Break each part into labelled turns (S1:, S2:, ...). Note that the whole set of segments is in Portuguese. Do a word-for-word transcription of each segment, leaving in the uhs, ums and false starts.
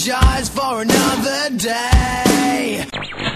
S1: apologize for another day.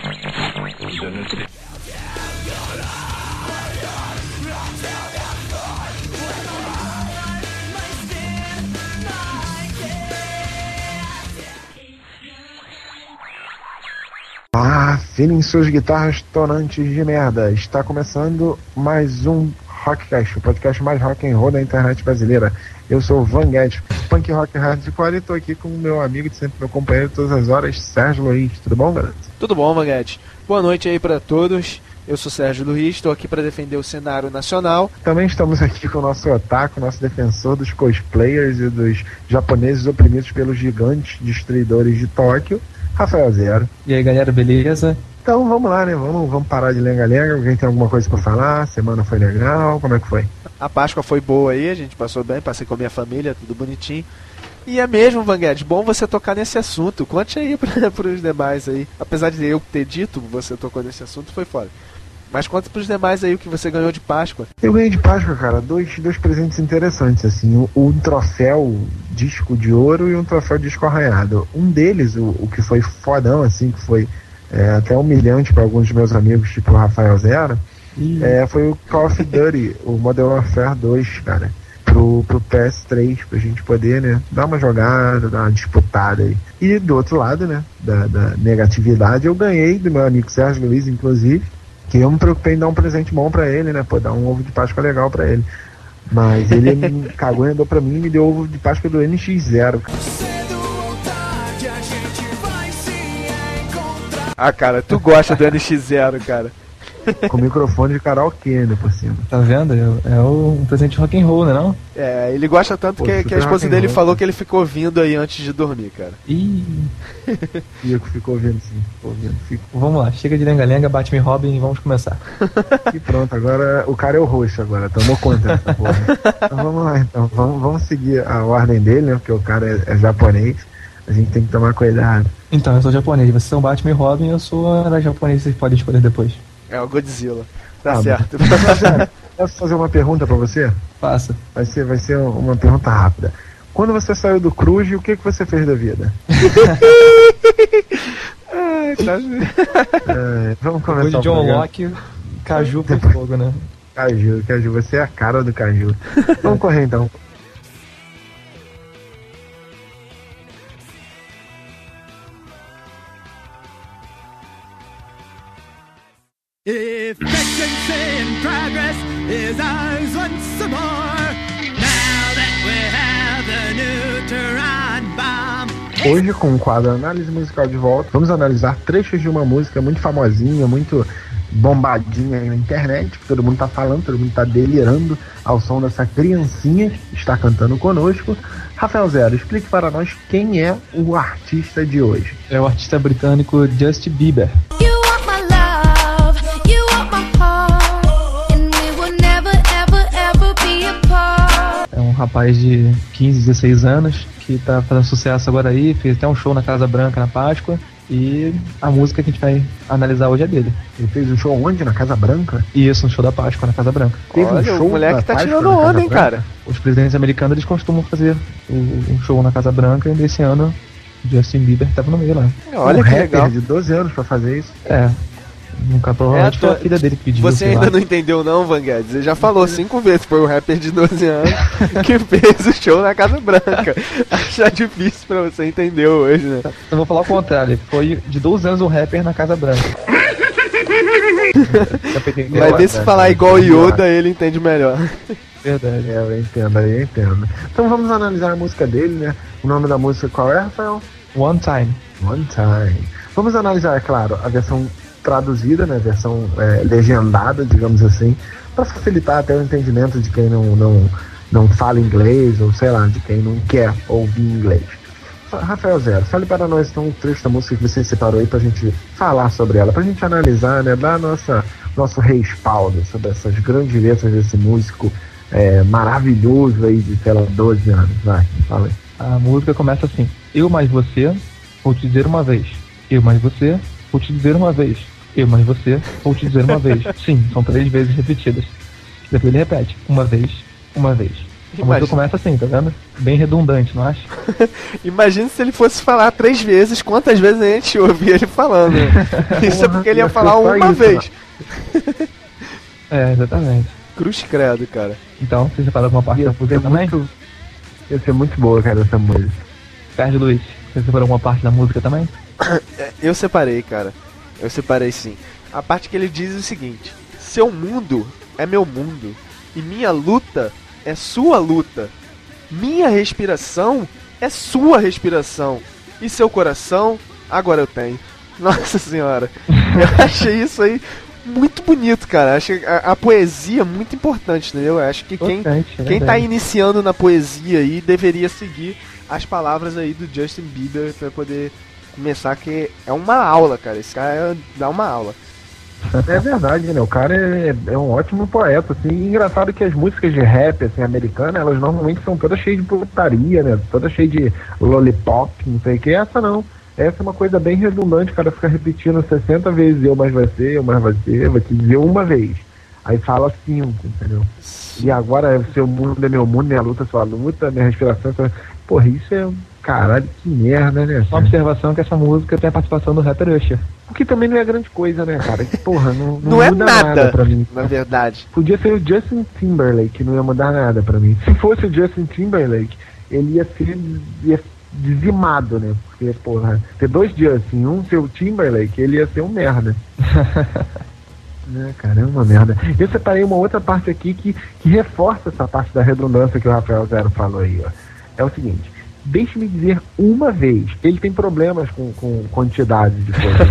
S2: Ah, afinem suas guitarras tonantes de merda. Está começando mais um Rockcast, o podcast mais rock and roll da internet brasileira. Eu sou o Van Guedes, punk rock hardcore, e estou aqui com o meu amigo de sempre, meu companheiro de todas as horas, Sérgio Luiz. Tudo bom, garoto?
S3: Tudo bom, Van Guedes. Boa noite aí para todos. Eu sou Sérgio Luiz, estou aqui para defender o cenário nacional.
S2: Também estamos aqui com o nosso otaku, nosso defensor dos cosplayers e dos japoneses oprimidos pelos gigantes destruidores de Tóquio, Rafael Zero.
S4: E aí, galera, beleza?
S2: Então vamos lá, né? Vamos, vamos parar de lenga-lenga. Alguém tem alguma coisa pra falar? Semana foi legal? Como é que foi?
S3: A Páscoa foi boa aí, a gente passou bem, passei com a minha família, tudo bonitinho. E é mesmo, Van Guedes, bom você tocar nesse assunto. Conte aí para os demais aí. Apesar de eu ter dito, você tocou nesse assunto, foi foda. Mas conta pros demais aí o que você ganhou de Páscoa.
S2: Eu ganhei de Páscoa, cara, dois, dois presentes interessantes, assim. Um troféu disco de ouro e um troféu disco arranhado. Um deles, o, o que foi fodão, assim, que foi é, até humilhante para alguns dos meus amigos, tipo o Rafael Zero, é, foi o Call of Duty, o Modern Warfare dois, cara. Pro, pro P S três, pra gente poder, né, dar uma jogada, dar uma disputada aí. E do outro lado, né, da, da negatividade, eu ganhei do meu amigo Sérgio Luiz, inclusive, que eu me preocupei em dar um presente bom pra ele, né, pô, dar um ovo de Páscoa legal pra ele. Mas ele me cagou e andou pra mim e me deu ovo de Páscoa do N X zero.
S3: Ah, cara, tu gosta do N X zero, cara.
S2: Com microfone de karaokê, né, por cima.
S4: Tá vendo? É, é um presente rock and roll, né, não?
S3: É, ele gosta tanto Pô, que, que a esposa dele falou que ele ficou ouvindo aí antes de dormir, cara.
S4: Ih.
S2: E eu que fico ouvindo, sim. Fico ouvindo, fico.
S4: Vamos lá, chega de lenga-lenga, bate-me Robin e vamos começar.
S2: E pronto, agora o cara é o roxo agora, tomou conta dessa porra. Então vamos lá, então. Vamos, vamos seguir a ordem dele, né, porque o cara é, é japonês. A gente tem que tomar cuidado.
S4: Então, eu sou japonês, vocês são Batman e Robin, eu sou a japonês, vocês podem escolher depois.
S3: É o Godzilla. Tá
S2: ah,
S3: certo.
S2: Posso fazer uma pergunta pra você?
S4: Faça.
S2: Vai ser, vai ser uma pergunta rápida. Quando você saiu do Cruz, o que, que você fez da vida?
S3: Ai, tá...
S2: é, vamos começar.
S4: O John Locke, Caju pro fogo, né?
S2: Caju, Caju, você é a cara do Caju. Vamos correr então.
S1: Efficiency and progress is ours once more. Now that we have the neutron bomb.
S2: Hoje, com o quadro Análise Musical de volta, vamos analisar trechos de uma música muito famosinha, muito bombadinha aí na internet, que todo mundo tá falando, todo mundo tá delirando ao som dessa criancinha que está cantando conosco. Rafael Zero, explique para nós quem é o artista de hoje.
S4: É o artista britânico Justin Bieber. É um rapaz de quinze, dezesseis anos que tá fazendo sucesso agora aí, fez até um show na Casa Branca na Páscoa, e a música que a gente vai analisar hoje é dele.
S2: Ele fez um show onde? Na Casa Branca?
S4: Isso, um show da Páscoa na Casa Branca.
S2: Teve
S3: Olha,
S2: um show
S3: o moleque tá
S2: Páscoa
S3: tirando onda, hein, cara.
S4: Os presidentes americanos, eles costumam fazer um show na Casa Branca, e desse ano Justin Bieber tava no meio lá.
S3: Olha
S2: um
S3: que
S2: rapper
S3: legal.
S2: de doze anos pra fazer isso.
S4: É. Nunca provavelmente
S3: É,
S4: foi
S3: tô...
S4: a filha dele que pediu.
S3: Você ainda
S4: lá.
S3: não entendeu não, Van Guedes? Ele já falou cinco vezes, foi o rapper de doze anos que fez o show na Casa Branca. Acho difícil pra você entender hoje, né?
S4: Então vou falar o contrário, foi de doze anos um rapper na Casa Branca.
S3: Mas vê se falar igual o Yoda, ele entende melhor.
S4: Verdade.
S2: É, eu entendo, eu entendo. Então vamos analisar a música dele, né? O nome da música qual é, Rafael?
S4: One Time.
S2: One Time. Vamos analisar, é claro, a versão traduzida, né, versão é, legendada, digamos assim, para facilitar até o entendimento de quem não, não, não fala inglês, ou sei lá, de quem não quer ouvir inglês. Rafael Zero, fale para nós então um trecho da música que você separou aí pra gente falar sobre ela, pra gente analisar, né, dar nossa, nosso respaldo sobre essas grandes letras desse músico é, maravilhoso aí de, sei lá, doze anos. Vai, fala aí.
S4: A música começa assim: eu mais você, vou te dizer uma vez. Eu mais você, vou te dizer uma vez. Eu mais você, vou te dizer uma vez. Sim, são três vezes repetidas. Depois ele repete: uma vez, uma vez. A música começa assim, tá vendo? Bem redundante, não acha?
S3: Imagina se ele fosse falar três vezes, quantas vezes a gente ouvia ele falando. Isso é porque ele ia falar uma isso, vez.
S4: É, exatamente.
S3: Cruz credo, cara.
S4: Então, você separou alguma parte da música também? Muito...
S2: Ia ser muito boa, cara, essa música.
S4: Sérgio Luiz, você separou alguma parte da música também?
S3: Eu separei, cara. Eu separei sim. A parte que ele diz o seguinte: seu mundo é meu mundo e minha luta é sua luta. Minha respiração é sua respiração. E seu coração, agora eu tenho. Nossa senhora. Eu achei isso aí muito bonito, cara. Acho a, a poesia muito importante, entendeu? Eu acho que quem, quem tá iniciando na poesia aí deveria seguir as palavras aí do Justin Bieber pra poder começar, que é uma aula, cara. Esse cara dá uma aula.
S2: É verdade, né? O cara é, é um ótimo poeta, assim. E engraçado que as músicas de rap, assim, americanas, elas normalmente são todas cheias de putaria, né? Todas cheias de lollipop, não sei o que. Essa não. Essa é uma coisa bem redundante, o cara fica repetindo sessenta vezes eu mais você, eu mais você, vou te dizer uma vez. Aí fala cinco, entendeu? E agora seu mundo é meu mundo, minha luta é sua luta, minha respiração é sua... Porra, isso é... Caralho, que merda, né?
S4: Uma observação que essa música tem a participação do rapper Usher.
S2: O que também não é grande coisa, né, cara? Que porra, não, não,
S3: não é
S2: muda
S3: nada,
S2: nada pra mim.
S3: Na verdade.
S2: Podia ser o Justin Timberlake, não ia mudar nada pra mim. Se fosse o Justin Timberlake, ele ia ser ia dizimado, né? Porque, porra, ter dois Justin, um ser o Timberlake, ele ia ser um merda. Né, cara, é uma merda. Eu separei uma outra parte aqui que, que reforça essa parte da redundância que o Rafael Zero falou aí, ó. É o seguinte: deixe-me dizer uma vez. Ele tem problemas com, com quantidade de coisas.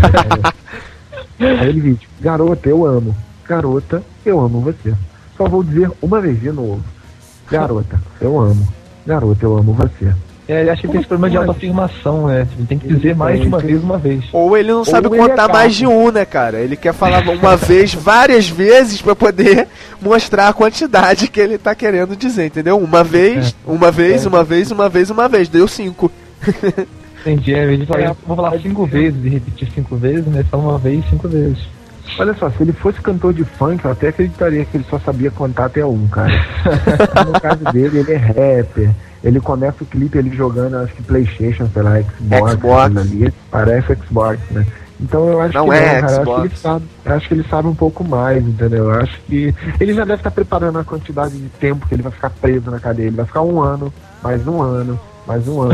S2: Né? Aí ele diz: garota, eu amo. Garota, eu amo você. Só vou dizer uma vez de novo. Garota, eu amo. Garota, eu amo você.
S4: É, ele acha que tem esse problema de autoafirmação, né? Ele tem que dizer mais de uma vez, uma vez.
S3: Ou ele não sabe contar mais de um, né, cara? Ele quer falar uma vez, várias vezes, pra poder mostrar a quantidade que ele tá querendo dizer, entendeu? Uma vez, uma vez, uma vez, uma vez, uma vez. Deu cinco.
S4: Entendi, é, ele fala, vou falar cinco vezes e repetir cinco vezes, né? Só uma vez, cinco vezes.
S2: Olha só, se ele fosse cantor de funk, eu até acreditaria que ele só sabia contar até um, cara. No caso dele, ele é rapper. Ele começa o clipe ele jogando, acho que PlayStation, sei lá, Xbox,
S3: Xbox.
S2: Ali, parece Xbox, né? Então eu acho
S3: não
S2: que
S3: é
S2: não, cara,
S3: Xbox.
S2: Eu acho que ele sabe, eu acho que ele sabe um pouco mais, entendeu? Eu acho que ele já deve estar preparando a quantidade de tempo que ele vai ficar preso na cadeia. Ele vai ficar um ano, mais um ano, mais um ano.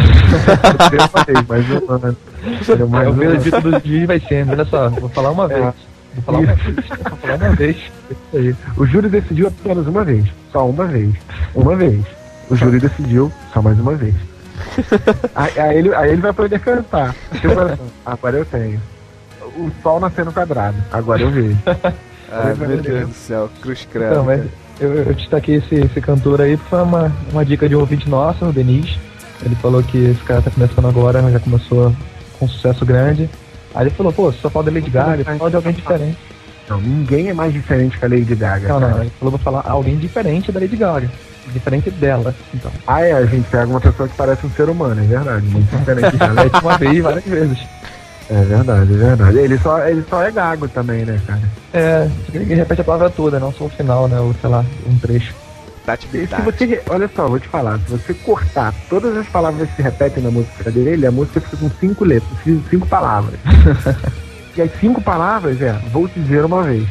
S2: mais um ano. Entendeu? Mais
S4: É, o
S2: um
S4: veredito
S2: ano.
S4: do dia vai sendo, olha só, vou falar uma vez.
S2: É.
S4: Vou falar uma vez, vou falar uma vez.
S2: Isso aí. O júri decidiu apenas uma vez. Só uma vez. Uma vez. O júri decidiu só mais uma vez. aí, aí, ele, aí ele vai poder cantar. Agora eu tenho. O sol nascendo quadrado. Agora eu vejo.
S3: Ai, meu Deus do céu. Cruz credo.
S4: Então, mas eu, eu destaquei esse, esse cantor aí porque foi uma, uma dica de um ouvinte nosso, o Denis. Ele falou que esse cara tá começando agora, já começou com sucesso grande. Aí ele falou, pô, só fala da Lady Gaga, fala de alguém diferente.
S2: Não, ninguém é mais diferente que a Lady Gaga.
S4: Não,
S2: cara.
S4: não, ele falou pra falar alguém diferente da Lady Gaga. Diferente dela, então.
S2: Ah, é, a gente pega uma pessoa que parece um ser humano, é verdade. Muito diferente dela.
S4: É uma vez, várias vezes.
S2: É verdade, é verdade. Ele só, ele só é gago também, né, cara?
S4: É, ele repete a palavra toda, não só o final, né? Ou sei lá, um trecho.
S3: Tati,
S2: E se você, olha só, vou te falar, se você cortar todas as palavras que se repetem na música dele, a música fica com cinco letras, cinco palavras. E as cinco palavras é, vou te dizer uma vez.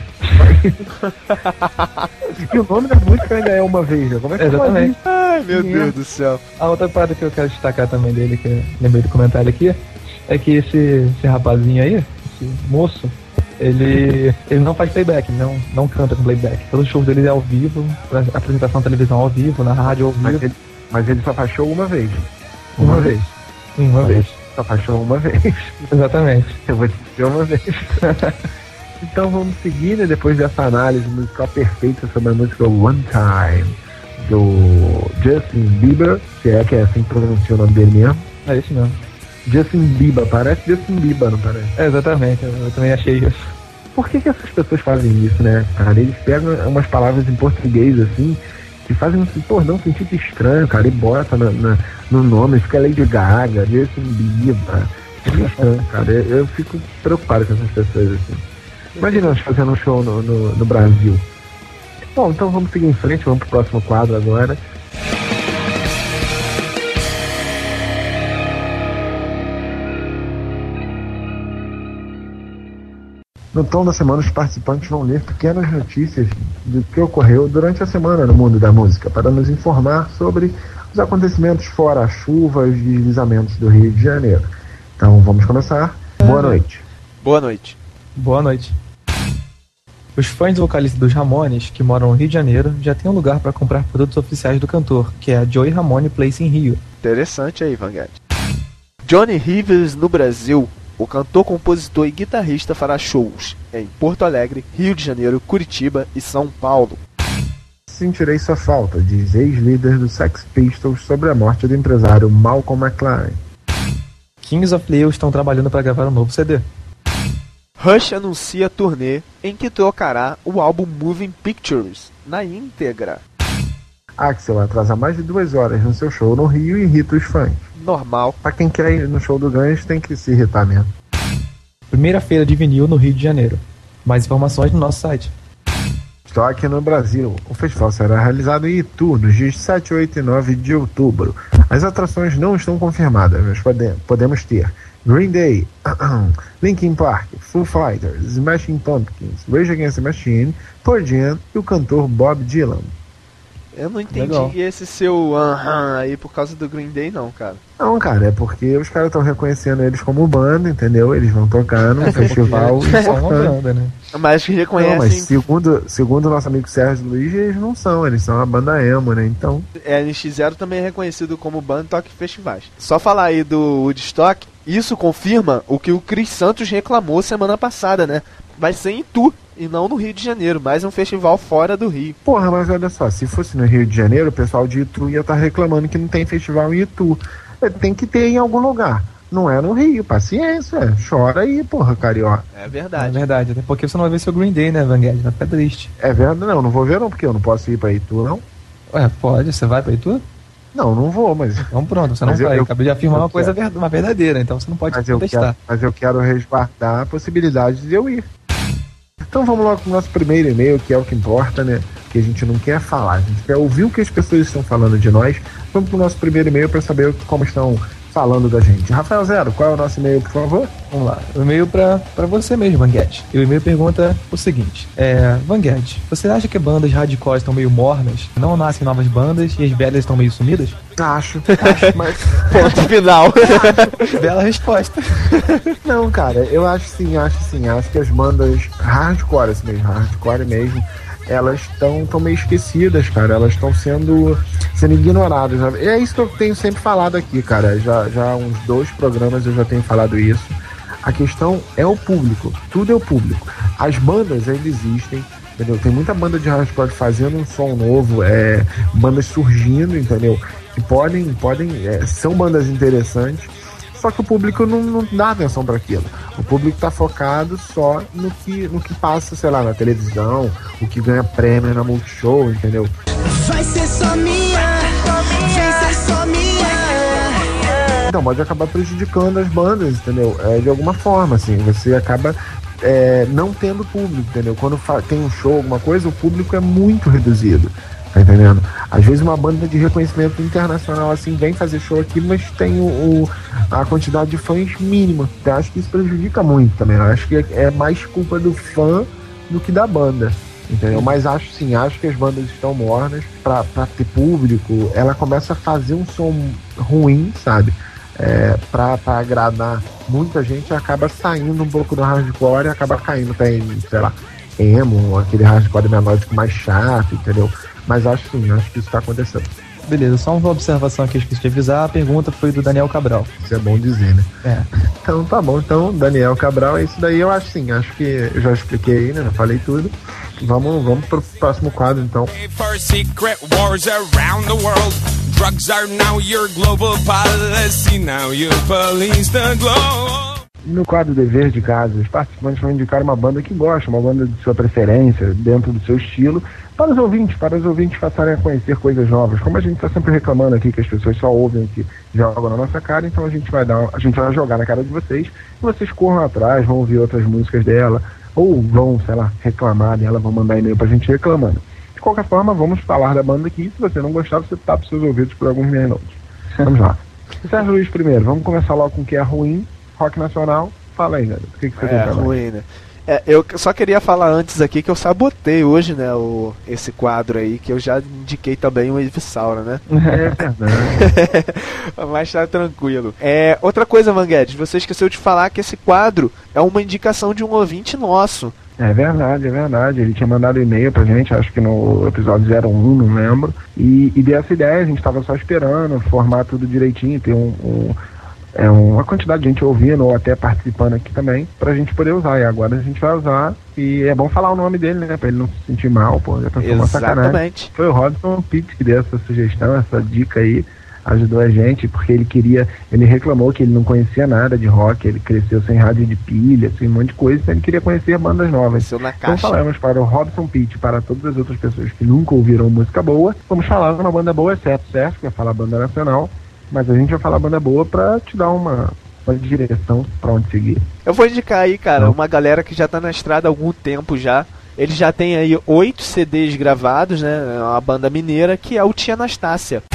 S2: E o nome da música ainda é uma vez, né? Como é que
S4: Exatamente.
S3: Ai, meu
S2: Sim,
S3: Deus
S2: é.
S3: do céu.
S4: A outra parada que eu quero destacar também dele, que eu lembrei do comentário aqui, é que esse, esse rapazinho aí, esse moço, ele, ele não faz playback, não, não canta com playback. Todos os shows dele é ao vivo, apresentação na televisão ao vivo, na rádio ao vivo.
S2: Mas ele, mas ele só faz show uma vez. Uma,
S4: Uma
S2: vez.
S4: Uma vez.
S2: Só faz show uma vez.
S4: Exatamente.
S2: Eu vou te dizer uma vez. Então vamos seguir, né, depois dessa análise musical perfeita sobre a música One Time do Justin Bieber, se é que é assim que pronuncia o nome dele mesmo.
S4: É isso mesmo.
S2: Justin Bieber, parece Justin Bieber, não parece?
S4: É, exatamente, eu, eu também achei isso.
S2: Por que que essas pessoas fazem isso, né, cara? Eles pegam umas palavras em português, assim, que fazem, pô, dá um sentido estranho, cara, e bota na, na, no nome, fica Lady Gaga, Justin Bieber. É estranho, cara. Eu, eu fico preocupado com essas pessoas, assim. Imagina nós fazendo um show no, no, no Brasil. Bom, então vamos seguir em frente, vamos pro próximo quadro agora. No tom da semana, os participantes vão ler pequenas notícias do que ocorreu durante a semana no mundo da música, para nos informar sobre os acontecimentos fora a chuva e os deslizamentos do Rio de Janeiro. Então vamos começar. Boa noite.
S3: Boa noite.
S4: Boa noite. Os fãs do vocalista dos Ramones, que moram no Rio de Janeiro, já têm um lugar para comprar produtos oficiais do cantor, que é a Joey Ramone Place em Rio.
S3: Interessante aí, Vanguard. Johnny Rivers no Brasil. O cantor, compositor e guitarrista fará shows em Porto Alegre, Rio de Janeiro, Curitiba e São Paulo.
S2: Sentirei sua falta, diz ex-líder do Sex Pistols sobre a morte do empresário Malcolm McLaren.
S4: Kings of Leon estão trabalhando para gravar um novo C D.
S3: Rush anuncia turnê em que tocará o álbum Moving Pictures na íntegra.
S2: Axel atrasa mais de duas horas no seu show no Rio e irrita os fãs.
S3: Normal.
S2: Pra quem quer ir no show do Guns tem que se irritar mesmo.
S4: Primeira feira de vinil no Rio de Janeiro. Mais informações no nosso site.
S2: Estou aqui no Brasil. O festival será realizado em Itu nos dias sete, oito e nove de outubro. As atrações não estão confirmadas, mas pode, podemos ter Green Day, Linkin Park, Foo Fighters, Smashing Pumpkins, Rage Against the Machine, Pearl Jam e o cantor Bob Dylan.
S3: Eu não entendi
S4: Legal.
S3: esse seu aham aí por causa do Green Day não, cara.
S2: Não, cara, é porque os caras estão reconhecendo eles como banda, entendeu? Eles vão tocar num festival
S4: Porque é só uma
S2: importante.
S4: banda, né?
S3: Mas que
S2: Não,
S3: reconhecem,
S2: mas segundo, segundo nosso amigo Sérgio Luiz, eles não são, eles são uma banda emo, né? Então,
S3: é, N X Zero também é reconhecido como banda e toca em festivais. Só falar aí do Woodstock, isso confirma o que o Chris Santos reclamou semana passada, né? Vai ser em Itu e não no Rio de Janeiro, mais um festival fora do Rio.
S2: porra, mas olha só, se fosse no Rio de Janeiro, o pessoal de Itu ia estar reclamando que não tem festival em Itu. É, tem que ter em algum lugar. Não é no Rio, paciência, chora aí, porra, carioca.
S3: É
S4: É
S3: verdade.
S4: verdade, até porque você não vai ver seu Green Day, né, Vanguard? Vai ficar triste.
S2: É verdade, não, não vou ver não, porque eu não posso ir pra Itu, não.
S4: Ué, pode, você vai pra Itu?
S2: Não, não vou, mas,
S4: Então pronto, você não
S2: Mas eu-
S4: vai. Eu,
S2: eu-
S4: acabei de afirmar
S2: eu
S4: uma coisa
S2: quero.
S4: ver- uma verdadeira, então você não pode
S2: mas, eu
S4: contestar.
S2: quero, mas eu quero resguardar a possibilidade de eu ir. Então vamos logo pro nosso primeiro e-mail, que é o que importa, né? Que a gente não quer falar, a gente quer ouvir o que as pessoas estão falando de nós. Vamos pro nosso primeiro e-mail para saber como estão falando da gente. Rafael Zero, qual é o nosso e-mail, por favor?
S4: Vamos lá, o e-mail pra, pra você mesmo, Vanguard. E o e-mail pergunta o seguinte: é, Vanguard, você acha que bandas hardcore estão meio mornas? Não nascem novas bandas e as velhas estão meio sumidas?
S2: Acho, acho, mas
S3: Ponto final.
S4: Bela resposta.
S2: não, cara, eu acho sim, acho sim, acho que as bandas hardcore, assim mesmo, hardcore mesmo, elas estão tão meio esquecidas, cara, elas estão sendo, sendo ignoradas. E é isso que eu tenho sempre falado aqui, cara, já, já há uns dois programas eu já tenho falado isso. A questão é o público, tudo é o público. As bandas ainda existem, entendeu? Tem muita banda de hardcore fazendo um som novo, é, bandas surgindo, entendeu? Que podem, podem é, são bandas interessantes, só que o público não, não dá atenção para aquilo. O público tá focado só no que, no que passa, sei lá, na televisão, o que ganha prêmio na Multishow, entendeu?
S1: Vai ser só minha, vai ser só minha.
S2: Então pode acabar prejudicando as bandas, entendeu? É, de alguma forma, assim, você acaba é, não tendo público, entendeu? Quando fa- tem um show, alguma coisa, o público é muito reduzido. Tá entendendo? Às vezes uma banda de reconhecimento internacional assim vem fazer show aqui, mas tem o, o- a quantidade de fãs mínima. Então, acho que isso prejudica muito também. Eu acho que é, é mais culpa do fã do que da banda. Entendeu? Mas acho sim, acho que as bandas estão mornas pra, pra ter público. Ela começa a fazer um som ruim, sabe? É, pra, pra agradar muita gente, acaba saindo um pouco do hardcore e acaba caindo até em, sei lá, emo, aquele hardcore melódico mais chato, entendeu? Mas acho sim, acho que isso tá acontecendo.
S4: Beleza, só uma observação aqui, eu esqueci de avisar. A pergunta foi do Daniel Cabral.
S2: Isso é bom dizer, né?
S4: É.
S2: Então tá bom, então Daniel Cabral, é isso daí, eu acho sim, acho que eu já expliquei aí, né? Já falei tudo. Vamos, vamos pro próximo quadro então.
S5: For secret wars around the world, drugs are now your global policy. Now you police the globe.
S2: No quadro Dever de Casa, os participantes vão indicar uma banda que gosta, uma banda de sua preferência, dentro do seu estilo, para os ouvintes, para os ouvintes passarem a conhecer coisas novas. Como a gente está sempre reclamando aqui que as pessoas só ouvem o que jogam na nossa cara, então a gente vai dar, a gente vai jogar na cara de vocês, e vocês corram atrás, vão ouvir outras músicas dela, ou vão, sei lá, reclamar dela, vão mandar e-mail pra gente reclamando. De qualquer forma, vamos falar da banda aqui, se você não gostar, você tapa seus ouvidos por alguns minutos. Vamos lá. Sérgio Luiz primeiro, vamos começar logo com o que é ruim. Rock nacional, fala aí, garoto. O que, que você tem
S3: É
S2: pra nós?
S3: ruim, né? É, eu só queria falar antes aqui que eu sabotei hoje, né, o, esse quadro aí, que eu já indiquei também o Evissaura, né?
S2: É verdade.
S3: Mas tá tranquilo. É, outra coisa, Vanguedes, você esqueceu de falar que esse quadro é uma indicação de um ouvinte nosso.
S2: É verdade, é verdade. Ele tinha mandado e-mail pra gente, acho que no episódio zero um, não lembro. E, e deu essa ideia, a gente tava só esperando formar tudo direitinho, ter um... um É uma quantidade de gente ouvindo ou até participando aqui também, pra gente poder usar. E agora a gente vai usar. E é bom falar o nome dele, né? Pra ele não se sentir mal, pô. Já pensou uma sacanagem.
S3: Exatamente.
S2: Foi o Robson Pitts que deu essa sugestão, essa dica aí. Ajudou a gente, porque ele queria. Ele reclamou que ele não conhecia nada de rock. Ele cresceu sem rádio de pilha, assim, um monte de coisa. Então ele queria conhecer bandas novas.
S3: Na
S2: então
S3: caixa.
S2: falamos para o Robson Pitts, para todas as outras pessoas que nunca ouviram música boa. Vamos falar uma banda boa, exceto o Sérgio, que vai falar banda nacional. Mas a gente vai falar banda boa pra te dar uma. uma direção pra onde seguir.
S3: Eu vou indicar aí, cara,
S2: Não.
S3: uma galera que já tá na estrada há algum tempo já. Eles já tem aí oito C Ds gravados, né? É uma banda mineira que é o Tia Anastácia.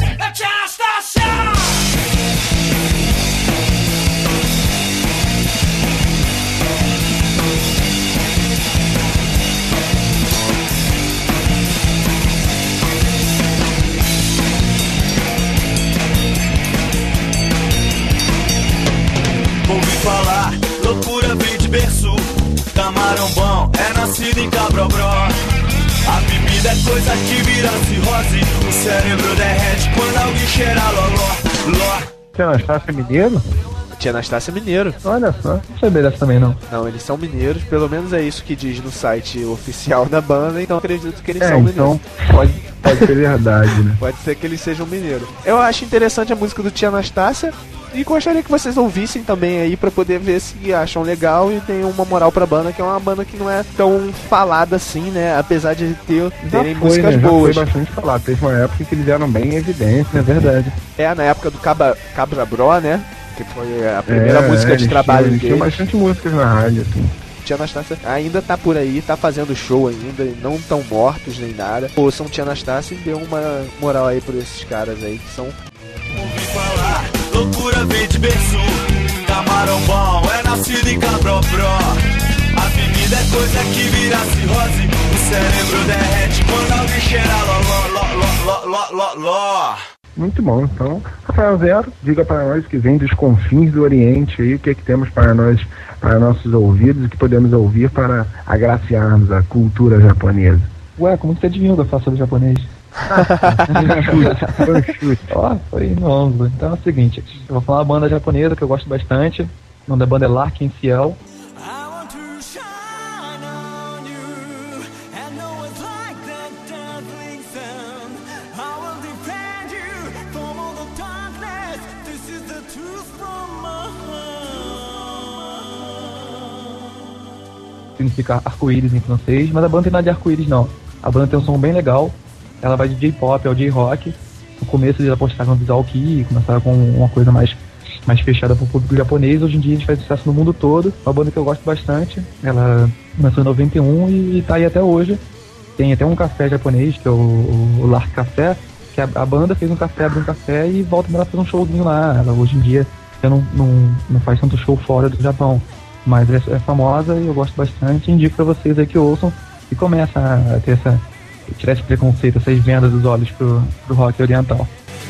S6: Ouvi falar, loucura vem de berço. Camarão bom é nascido em Cabrobró. A bebida é coisa que vira cirrose. O cérebro derrete quando alguém cheira loló, ló.
S2: Tia Anastácia é mineiro?
S3: Tia Anastácia é mineiro.
S2: Olha só.
S4: Não sabia dessa também, não.
S3: Não, eles são mineiros, pelo menos é isso que diz no site oficial da banda, então acredito que eles
S2: É,
S3: são mineiros.
S2: então pode, pode ser verdade, né?
S3: Pode ser que eles sejam mineiros. Eu acho interessante a música do Tia Anastácia e gostaria que vocês ouvissem também aí pra poder ver se acham legal e tem uma moral pra banda, que é uma banda que não é tão falada assim, né? Apesar de ter
S2: Já
S3: terem
S2: foi,
S3: músicas
S2: né? Já
S3: boas.
S2: foi bastante falado. Teve uma época que eles eram bem evidentes, é verdade.
S3: É na época do Cabra, Cabra Bro, né? Que foi a primeira
S2: É,
S3: música
S2: é,
S3: de
S2: eles
S3: trabalho
S2: tinham, eles tinham
S3: deles.
S2: bastante músicas na rádio, assim.
S3: Tia Anastácia ainda tá por aí, tá fazendo show ainda, e não tão mortos nem nada. Ouçam Tia Anastácia e dê uma moral aí por esses caras aí que são.
S6: Ouvi falar, loucura vem de berço. Camarão bom é nascido em Cabrobró. A bebida é coisa que vira cirrose. O cérebro derrete quando alguém cheira loló, ló, ló, ló, ló, ló.
S2: Muito bom. Então, Rafael Zero, diga para nós que vem dos confins do Oriente aí, o que é que temos para nós, para nossos ouvidos, o que podemos ouvir para agraciarmos a cultura japonesa.
S4: Ué, como que você adivinhou que eu faço sobre japonês?
S2: Foi um chute.
S4: Ó, foi no ângulo. Então é o seguinte, eu vou falar uma banda japonesa que eu gosto bastante. O nome da banda é Larkin Ciel.
S1: I want to shine on you and know it's like that dazzling sun. I will defend you from all the darkness. This is the truth from my heart.
S4: Significa arco-íris em francês, mas a banda tem nada de arco-íris não. A banda tem um som bem legal. Ela vai de J-pop ao J-rock. No começo eles apostaram no visual Kei, começaram com uma coisa mais, mais fechada para o público japonês. Hoje em dia a gente faz sucesso no mundo todo. Uma banda que eu gosto bastante. Ela começou em noventa e um e está aí até hoje. Tem até um café japonês, que é o, o Lark Café, que a, a banda fez um café, abre um café e volta para fazer um showzinho lá. Ela hoje em dia já não, não, não faz tanto show fora do Japão, mas é, é famosa e eu gosto bastante. Indico para vocês aí que ouçam e começa a ter essa, tirar esse preconceito, essas vendas dos olhos pro, pro rock oriental.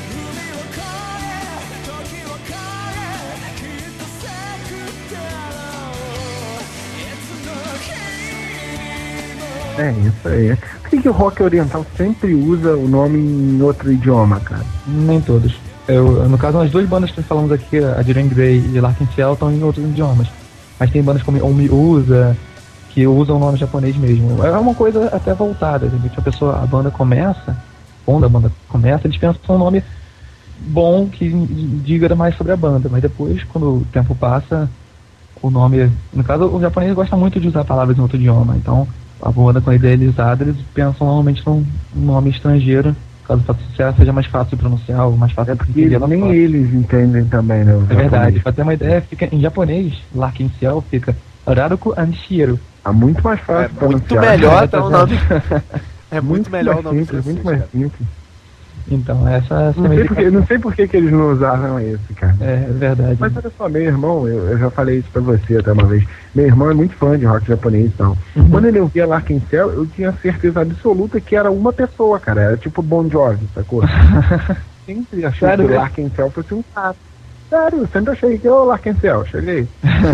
S2: É isso aí. Por que, que o rock oriental sempre usa o nome em outro idioma, cara?
S4: Nem todos. Eu, no caso, as duas bandas que falamos aqui, a Jiren Grey e Larkin Ciel, estão em outros idiomas. Mas tem bandas como Omi Usa, que usam o nome japonês mesmo. É uma coisa até voltada. A pessoa, a banda começa, quando a banda começa, eles pensam um nome bom que diga mais sobre a banda. Mas depois, quando o tempo passa, o nome... No caso, o japonês gosta muito de usar palavras em outro idioma. Então, a banda, quando é idealizada, eles pensam normalmente num nome estrangeiro. Caso faça sucesso, seja mais fácil de pronunciar, ou mais fácil
S2: É
S4: de
S2: porque
S4: entender.
S2: nem
S4: fora.
S2: eles entendem também, né?
S4: É verdade. Pra ter uma ideia, fica em japonês, Larkin Ciel fica Raruku Anshiro.
S2: É muito mais fácil
S3: É
S2: de
S3: muito
S2: pronunciar.
S3: melhor
S4: né?
S3: tá o nome. É muito,
S2: Muito
S3: melhor o
S2: mais
S3: nome
S2: simples,
S3: francês,
S2: muito mais
S3: cara.
S2: simples.
S4: Então, essa...
S2: Não sei, porque, não sei por que que eles não usaram esse, cara.
S4: É, é verdade.
S2: Mas olha só, meu irmão, eu, eu já falei isso pra você até uma vez, meu irmão é muito fã de rock japonês e tal.
S4: Uhum.
S2: Quando ele ouvia Larkin Cell, eu tinha certeza absoluta que era uma pessoa, cara, era tipo Bon Jovi, sacou? Sempre achei
S4: Sério,
S2: que o
S4: né?
S2: Larkin Cell fosse um cara. Sério, eu sempre achei que, ô Larkin Cell, cheguei.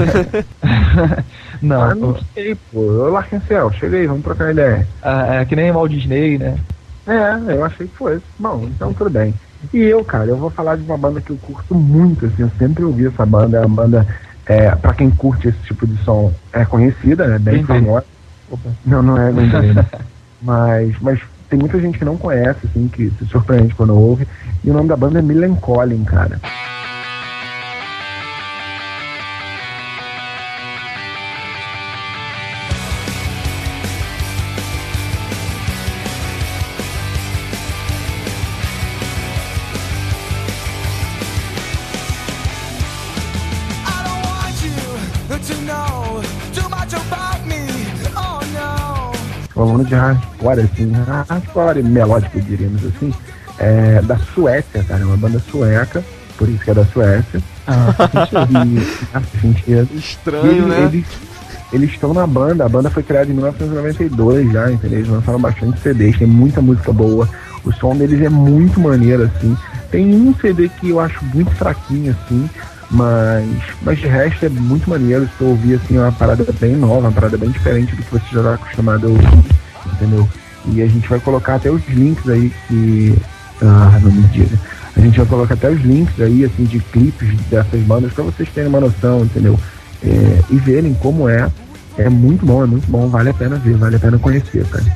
S4: Não,
S2: Ah,
S4: pô,
S2: não sei, pô, ô Larkin Cell, cheguei, vamos trocar ideia.
S4: ah, é que nem Walt Disney, né?
S2: É, eu achei que fosse. Bom, então tudo bem. E eu, cara, eu vou falar de uma banda que eu curto muito, assim, eu sempre ouvi essa banda, é uma banda, é, pra quem curte esse tipo de som, é conhecida, né, bem
S4: Green Day.
S2: famosa.
S4: Opa.
S2: Não, não é Green Day, né? mas, mas tem muita gente que não conhece, assim, que se surpreende quando ouve, e o nome da banda é Millencolin, cara.
S1: I don't want you to know too much about me. Oh no.
S2: Falando de hardcore, assim, hardcore melódico, diríamos assim, é da Suécia, cara, é uma banda sueca, por isso que é da Suécia.
S4: Ah, faz sentido.
S2: E, faz sentido.
S3: Estranho,
S2: Eles-
S3: né?
S2: Eles, eles estão na banda, a banda foi criada em mil novecentos e noventa e dois já, entendeu? Eles lançaram bastante C Ds, tem muita música boa, o som deles é muito maneiro, assim. Tem um C D que eu acho muito fraquinho, assim, mas, mas de resto é muito maneiro, se eu ouvir, assim, uma parada bem nova, uma parada bem diferente do que você já está acostumado a ouvir, entendeu? E a gente vai colocar até os links aí que... Ah, não me diga. A gente vai colocar até os links aí, assim, de clipes dessas bandas pra vocês terem uma noção, entendeu? É, e verem como é. É muito bom, é muito bom, vale a pena ver, vale a pena conhecer, cara.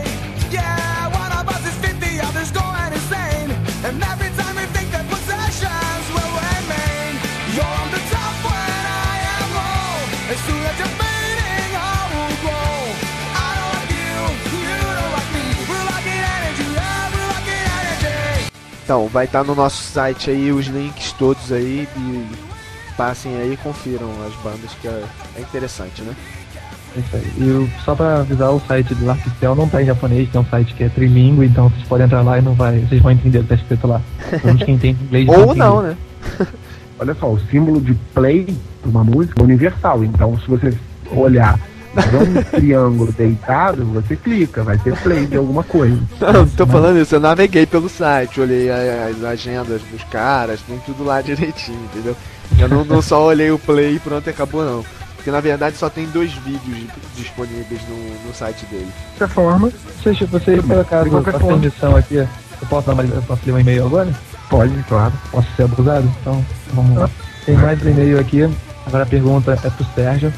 S1: Yeah, one of us is fifty, others going insane. And every time we think that possessions will remain, you're on the top when I am low. As soon as you're fading, I will grow. I don't like you, you don't like me. We're like an energy, yeah, we're like an energy.
S3: Então, vai estar no nosso site aí os links todos aí e passem aí e confiram as bandas que é, é interessante, né?
S4: É isso aí. E eu- só pra avisar, o site do Larkin Cell não tá em japonês, tem um site que é trilingue, então vocês podem entrar lá e não vai, vocês vão entender o que tá escrito lá. Somente quem entende inglês vai
S3: Ou
S4: entender.
S3: não, né?
S2: Olha só, o símbolo de play de uma música é universal, então se você olhar um triângulo deitado, você clica, vai ter play de alguma coisa.
S3: Não, tô falando isso, eu naveguei pelo site, olhei a- as agendas dos caras, tem tudo lá direitinho, entendeu? Eu não, não só olhei o play e pronto, acabou não. Porque na verdade só tem dois vídeos disponíveis no, no site dele.
S2: De qualquer forma,
S4: Vocês, vocês por acaso,
S2: De qualquer
S4: a
S2: forma.
S4: permissão aqui, eu posso, dar uma, eu posso ler um e-mail agora?
S2: pode, claro.
S4: Posso ser abusado? Então, vamos lá. Tem mais um e-mail aqui, agora a pergunta é pro Sérgio.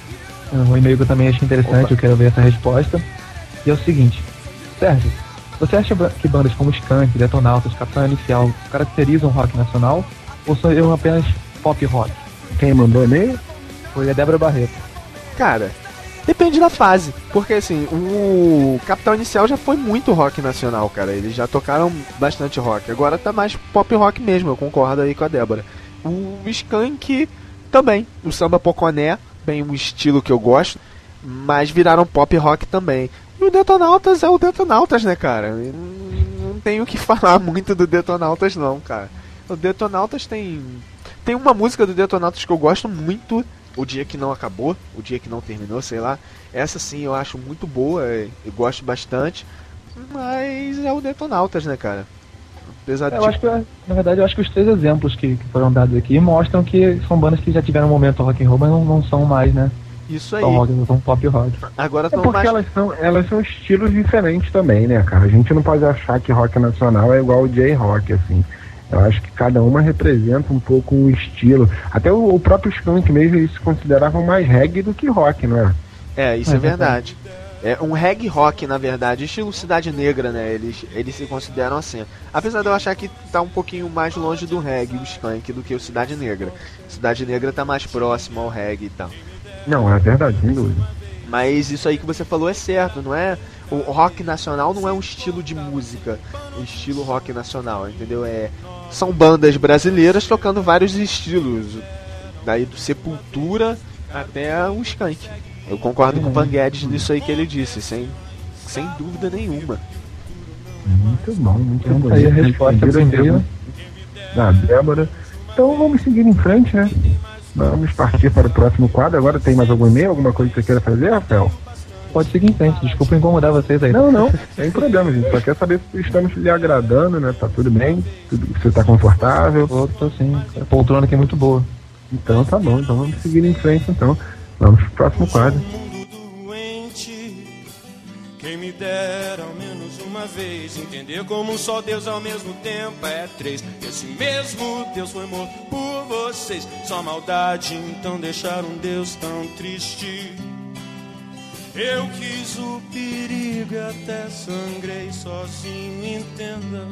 S4: Um e-mail que eu também achei interessante,
S3: Opa.
S4: eu quero ver essa resposta. E é o seguinte, Sérgio, você acha ba- que bandas como Skank, Detonautas, Capitão Inicial caracterizam rock nacional? Ou são eu apenas pop rock?
S2: Quem mandou e-mail?
S4: Foi a Débora Barreto.
S3: Cara, depende da fase. Porque assim, o Capital Inicial já foi muito rock nacional, cara. Eles já tocaram bastante rock. Agora tá mais pop rock mesmo, eu concordo aí com a Débora. O Skank também. O samba poconé, bem um estilo que eu gosto. Mas viraram pop rock também. E o Detonautas é o Detonautas, né, cara? Eu Não não tenho o que falar muito do Detonautas não, cara. O Detonautas tem... Tem uma música do Detonautas que eu gosto muito. O Dia Que Não Acabou, O Dia Que Não Terminou, sei lá. Essa sim eu acho muito boa, eu gosto bastante. Mas é o Detonautas, né, cara? Apesar de...
S4: Eu acho que, na verdade, eu acho que os três exemplos que, que foram dados aqui mostram que são bandas que já tiveram um momento rock and roll, mas não, não são mais, né?
S3: Isso aí.
S4: São, rock, são pop rock.
S3: Agora
S2: É
S3: tão
S2: porque
S3: mais...
S2: elas são, elas são estilos diferentes também, né, cara? A gente não pode achar que rock nacional é igual o J-Rock, assim. Eu acho que cada uma representa um pouco um estilo. Até o, o próprio Skank mesmo, eles se consideravam mais reggae do que rock, não é?
S3: É, isso é,
S4: É
S3: verdade. É um reggae rock, na verdade, estilo Cidade Negra, né? Eles, eles se consideram assim. Apesar de eu achar que tá um pouquinho mais longe do reggae, o Skank, do que o Cidade Negra. Cidade Negra tá mais próximo ao reggae e tal.
S2: Não, é verdade, sem dúvida.
S3: Mas isso aí que você falou é certo, não é? O rock nacional não é um estilo de música, um estilo rock nacional, entendeu? É, são bandas brasileiras tocando vários estilos, daí do Sepultura até o Skank. Eu concordo com o Van Guedes nisso aí que ele disse, sem, sem dúvida nenhuma.
S2: Muito bom, muito
S4: Então,
S2: bom.
S4: tá aí a resposta do e-mail.
S2: Da Débora. Então vamos seguir em frente, né? Vamos partir para o próximo quadro. Agora tem mais algum e-mail, alguma coisa que você queira fazer, Rafael?
S4: Pode seguir em frente, desculpa incomodar vocês aí.
S2: Não, não, sem problema, gente. Só quer saber se estamos lhe agradando, né? Tá tudo bem? Tudo, você tá confortável?
S4: Eu tô sim, a poltrona aqui é muito boa.
S2: Então tá bom, então vamos seguir em frente, então. Vamos pro próximo quadro.
S5: Quem me dera ao menos uma vez entender como um só Deus ao mesmo tempo é três. Esse mesmo Deus foi morto por vocês. Só maldade, então deixar um Deus tão triste. Eu quis o perigo e até sangrei sozinho, entenda.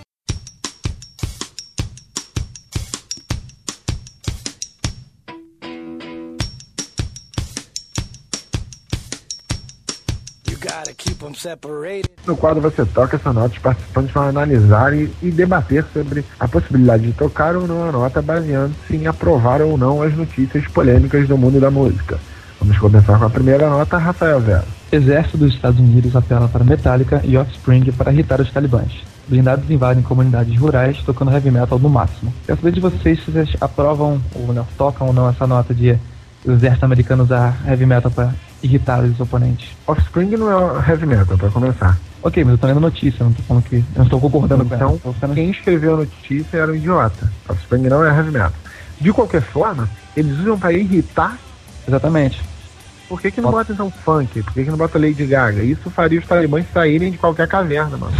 S2: No quadro você toca essa nota, os participantes vão analisar e, e debater sobre a possibilidade de tocar ou não a nota, baseando-se em aprovar ou não as notícias polêmicas do mundo da música. Vamos começar com a primeira nota, Rafael Zero.
S4: Exército dos Estados Unidos apela para Metallica e Offspring para irritar os talibãs. Blindados invadem comunidades rurais tocando heavy metal no máximo. Quero saber de vocês se vocês aprovam ou não, tocam ou não essa nota de o exército americano usar heavy metal para irritar os oponentes.
S2: Offspring não é heavy metal, para começar.
S4: Ok, mas eu tô lendo notícia, não tô falando que. Eu não estou concordando com ela.
S2: Então, quem escreveu a notícia era um idiota. Offspring não é heavy metal. De qualquer forma, eles usam para irritar.
S4: Exatamente.
S2: Por que, que não bota então funk? Por que, que não bota Lady Gaga? Isso faria os talibãs saírem de qualquer caverna, mano.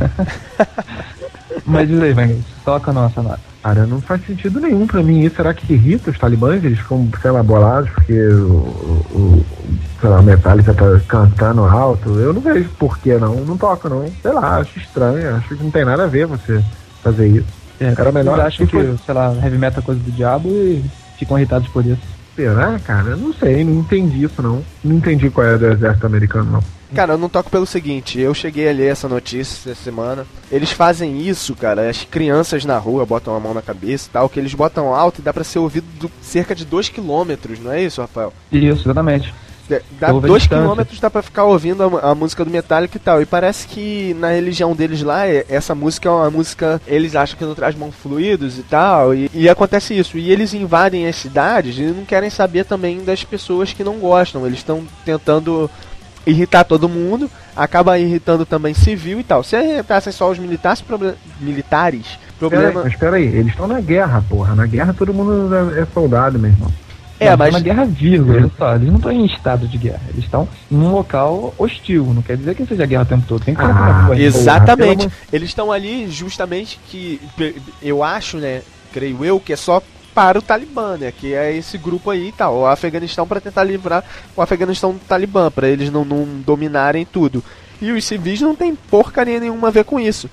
S4: Mas diz aí, Vangues, toca a nossa nota.
S2: Cara, não faz sentido nenhum pra mim isso. Será que irrita os talibãs? Eles ficam, sei lá, bolados porque o, o, sei lá, o Metallica tá cantando alto. Eu não vejo por que não. Não toca, não. Sei lá, acho estranho. Acho que não tem nada a ver você fazer isso.
S4: É,
S2: Era melhor.
S4: Acho que, que, sei lá, heavy metal é coisa do diabo e ficam irritados por isso.
S2: Será, cara? Não sei, não entendi isso não. Não entendi qual é do exército americano, não.
S3: Cara, eu não toco pelo seguinte, eu cheguei a ler essa notícia essa semana. Eles fazem isso, cara, as crianças na rua botam a mão na cabeça e tal, que eles botam alto e dá pra ser ouvido do, cerca de dois quilômetros, não é isso, Rafael?
S4: Isso, exatamente.
S3: Dá dois quilômetros, dá pra ficar ouvindo a, a música do Metallica e tal. E parece que na religião deles lá, essa música é uma música, eles acham que não traz mãos fluidos e tal. E, e acontece isso. E eles invadem as cidades e não querem saber também das pessoas que não gostam. Eles estão tentando irritar todo mundo, acaba irritando também civil e tal. Se irritassem só os militares, proble- militares problema...
S2: Pera aí, mas peraí, eles estão na guerra, porra. Na guerra todo mundo é soldado, meu irmão.
S4: É, mas na guerra vírgula, olha só, eles não estão em estado de guerra, eles estão em um local hostil, não quer dizer que seja guerra o tempo todo, tem que
S3: ah, exatamente, porra, eles estão ali justamente que, eu acho, né, creio eu, que é só para o Talibã, né, que é esse grupo aí e tal, o Afeganistão para tentar livrar o Afeganistão do Talibã, para eles não, não dominarem tudo, e os civis não tem porcaria nenhuma a ver com isso,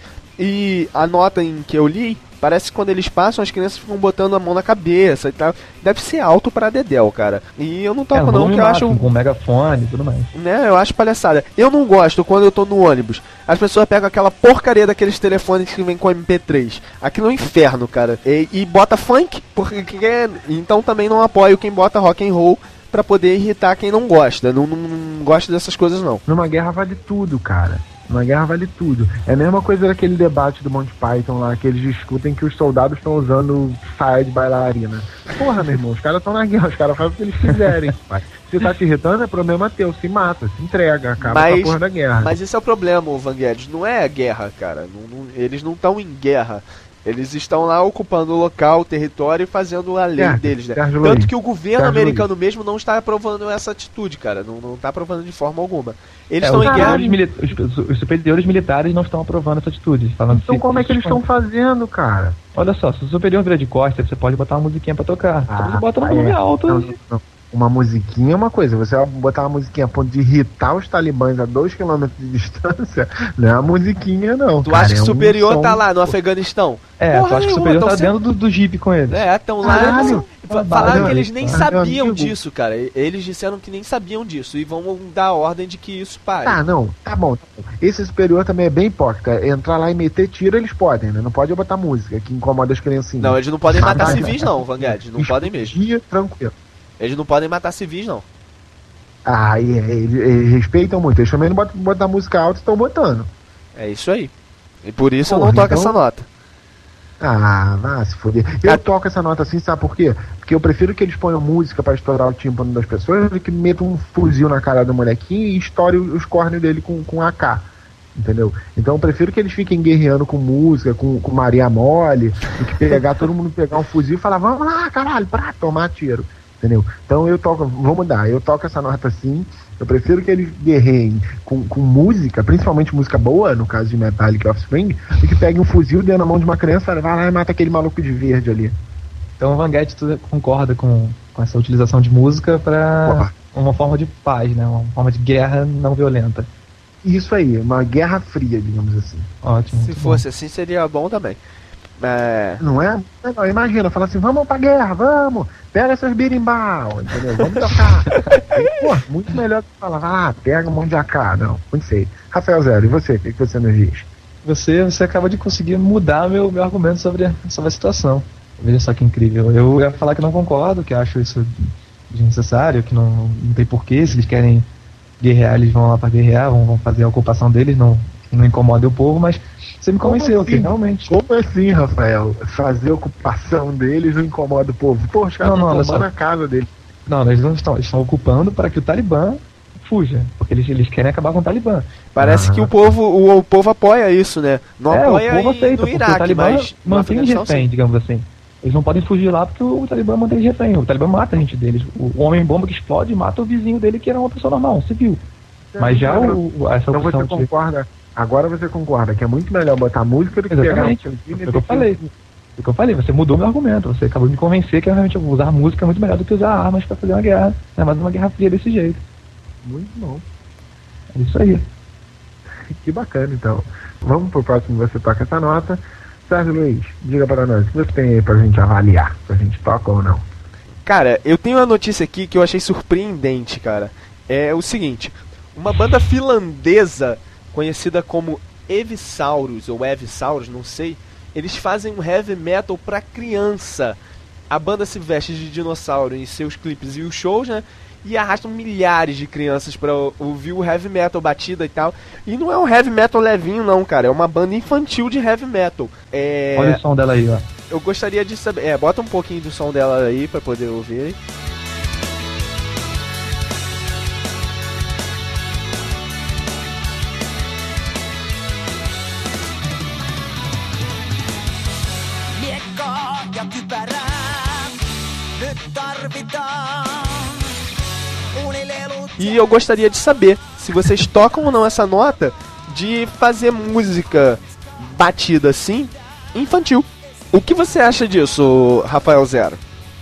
S3: e a nota em que eu li, parece que quando eles passam, as crianças ficam botando a mão na cabeça e tal. Deve ser alto pra dedéu, cara. E eu não toco é, não, porque eu acho...
S4: Com megafone e tudo mais.
S3: Né, eu acho palhaçada. Eu não gosto quando eu tô no ônibus. As pessoas pegam aquela porcaria daqueles telefones que vem com M P três. Aquilo é um inferno, cara. E, e bota funk, porque... Então também não apoio quem bota rock and roll pra poder irritar quem não gosta. Não, não, não gosto dessas coisas, não.
S2: Numa guerra vale tudo, cara. Uma guerra vale tudo. É a mesma coisa daquele debate do Monty Python lá, que eles discutem que os soldados estão usando saia de bailarina. Porra, meu irmão, os caras estão na guerra, os caras fazem o que eles quiserem. Se tá te irritando, é problema teu, se mata, se entrega, acaba
S3: mas,
S2: com a porra da guerra.
S3: Mas esse é o problema, o Van Guedes, não é guerra, cara. Não, não, eles não estão em guerra. Eles estão lá ocupando o local, o território e fazendo a lei
S2: Sérgio,
S3: deles, né?
S2: Sérgio
S3: Tanto
S2: Luiz,
S3: que o governo
S2: Sérgio
S3: americano
S2: Luiz.
S3: mesmo não está aprovando essa atitude, cara. Não, não está aprovando de forma alguma. Eles
S4: É,
S3: estão
S4: os,
S3: em guerra.
S4: mili- os, os superiores militares não estão aprovando essa atitude. Falando
S2: Então
S4: se-
S2: como é que eles estão fazendo, cara?
S4: Olha só, se o superior vira de costas, você pode botar uma musiquinha pra tocar.
S2: Ah,
S4: você bota no
S2: é.
S4: volume alto.
S2: Não,
S4: e-
S2: não. Uma musiquinha é uma coisa, você vai botar uma musiquinha a ponto de irritar os talibãs a dois quilômetros de distância, não é uma musiquinha não.
S3: Tu
S2: cara,
S3: acha que
S2: é
S3: o
S2: um
S3: superior
S2: som-
S3: tá lá no Afeganistão?
S4: É,
S3: Porra
S4: tu acha que o
S3: nenhuma,
S4: superior
S3: tão
S4: tá
S3: sendo-
S4: dentro do, do Jeep com eles.
S3: É, estão lá.
S2: Caralho.
S3: Falaram que
S2: Olha,
S3: eles nem
S2: meu
S3: sabiam
S2: amigo.
S3: disso, cara. Eles disseram que nem sabiam disso e vão dar a ordem de que isso pare.
S2: Tá, não, tá bom, tá bom. Esse superior também é bem hipócrita. Entrar lá e meter tiro, eles podem, né? Não pode botar música que incomoda as criancinhas.
S3: Não, eles não podem matar
S2: Matar-
S3: civis, não, Van Guedes. Não podem mesmo.
S2: Dia, tranquilo.
S3: Eles não podem matar civis, não.
S2: Ah, e, e- eles respeitam muito. Eles também não botam, botam música alta e estão botando.
S3: É isso aí. E por isso
S2: Porra,
S3: eu não toco
S2: então-
S3: essa nota.
S2: Ah, vá se foder. Eu toco essa nota assim, sabe por quê? Porque eu prefiro que eles ponham música pra estourar o tímpano das pessoas do que metam um fuzil na cara do molequinho e estoure os córneos dele com, com A K. Entendeu? Então eu prefiro que eles fiquem guerreando com música, com, com Maria Mole, do que pegar todo mundo pegar um fuzil e falar, vamos lá, caralho, pra tomar tiro. Entendeu? Então eu toco, vou mudar, eu toco essa nota assim. Eu prefiro que eles guerreiem com, com música, principalmente música boa, no caso de Metallica e Offspring, do que peguem um fuzil dentro da mão de uma criança e fala, vai lá e mata aquele maluco de verde ali.
S4: Então o Vanguard tu concorda com, com essa utilização de música para uma forma de paz, né? Uma forma de guerra não violenta.
S2: Isso aí, uma guerra fria, digamos assim.
S4: Ótimo.
S3: Se
S4: muito
S3: fosse assim, seria bom também. É...
S2: Não é? Não, imagina, fala assim, vamos pra guerra, vamos, pega essas birimbau, entendeu? Vamos tocar. Aí, pô, muito melhor que falar, ah, pega um monte de A K, não, muito feio. Rafael Zero, e você, o que, que você nos diz?
S4: Você, você acaba de conseguir mudar meu, meu argumento sobre, sobre a situação. Veja só que incrível. Eu ia falar que não concordo, que acho isso desnecessário, que não, não tem porquê. Se eles querem guerrear, eles vão lá pra guerrear, vão, vão fazer a ocupação deles, não, não incomodem o povo, mas você me convenceu,
S2: assim?
S4: que realmente.
S2: Como assim, Rafael? Fazer ocupação deles não incomoda o povo? Pô, os caras
S4: Não, não,
S2: estão
S4: olha
S2: tomando
S4: só.
S2: a casa deles.
S4: Não, eles não estão, eles estão ocupando para que o Talibã fuja, porque eles, eles querem acabar com o Talibã.
S3: Parece
S2: Ah.
S3: que o povo, o, o povo apoia isso, né? Não
S4: é,
S3: apoia
S4: o povo
S3: em-
S4: aceita,
S3: no
S4: porque
S3: Iraque,
S4: o Talibã
S3: mas no
S4: mantém de
S3: Afeganistão,
S4: refém,
S3: sim.
S4: digamos assim. Eles não podem fugir lá porque o Talibã mantém de refém. O Talibã mata a gente deles. O, o homem-bomba que explode mata o vizinho dele, que era uma pessoa normal, um civil. Mas já o, o- essa
S2: Então você
S4: opção de...
S2: concorda, agora você concorda que é muito melhor botar música do que
S4: Exatamente.
S2: pegar um fuzil e
S4: Foi o que eu
S2: meter
S4: falei.
S2: fuzil.
S4: O que eu falei, você mudou meu argumento. Você acabou de me convencer que realmente usar música é muito melhor do que usar armas para fazer uma guerra. É mais uma guerra fria desse jeito.
S2: Muito bom.
S4: É isso aí.
S2: Que bacana, então. Vamos pro próximo, você toca essa nota. Sérgio Luiz, diga para nós, o que você tem aí pra gente avaliar, se a gente toca ou não?
S3: Cara, eu tenho uma notícia aqui que eu achei surpreendente, cara. É o seguinte, uma banda finlandesa conhecida como Evisaurus ou Evisaurus, não sei, eles fazem um heavy metal pra criança. A banda se veste de dinossauro em seus clipes e os shows, né? E arrastam milhares de crianças pra ouvir o heavy metal batida e tal. E não é um heavy metal levinho não, cara, é uma banda infantil de heavy metal. É...
S4: Olha o som dela aí, ó.
S3: Eu gostaria de saber. É, bota um pouquinho do som dela aí pra poder ouvir.
S1: Miekka ja kypärää nyt tarvitaan. Unilelut
S3: E eu gostaria de saber se vocês tocam ou não essa nota de fazer música batida assim, infantil. O que você acha disso, Rafael Zero?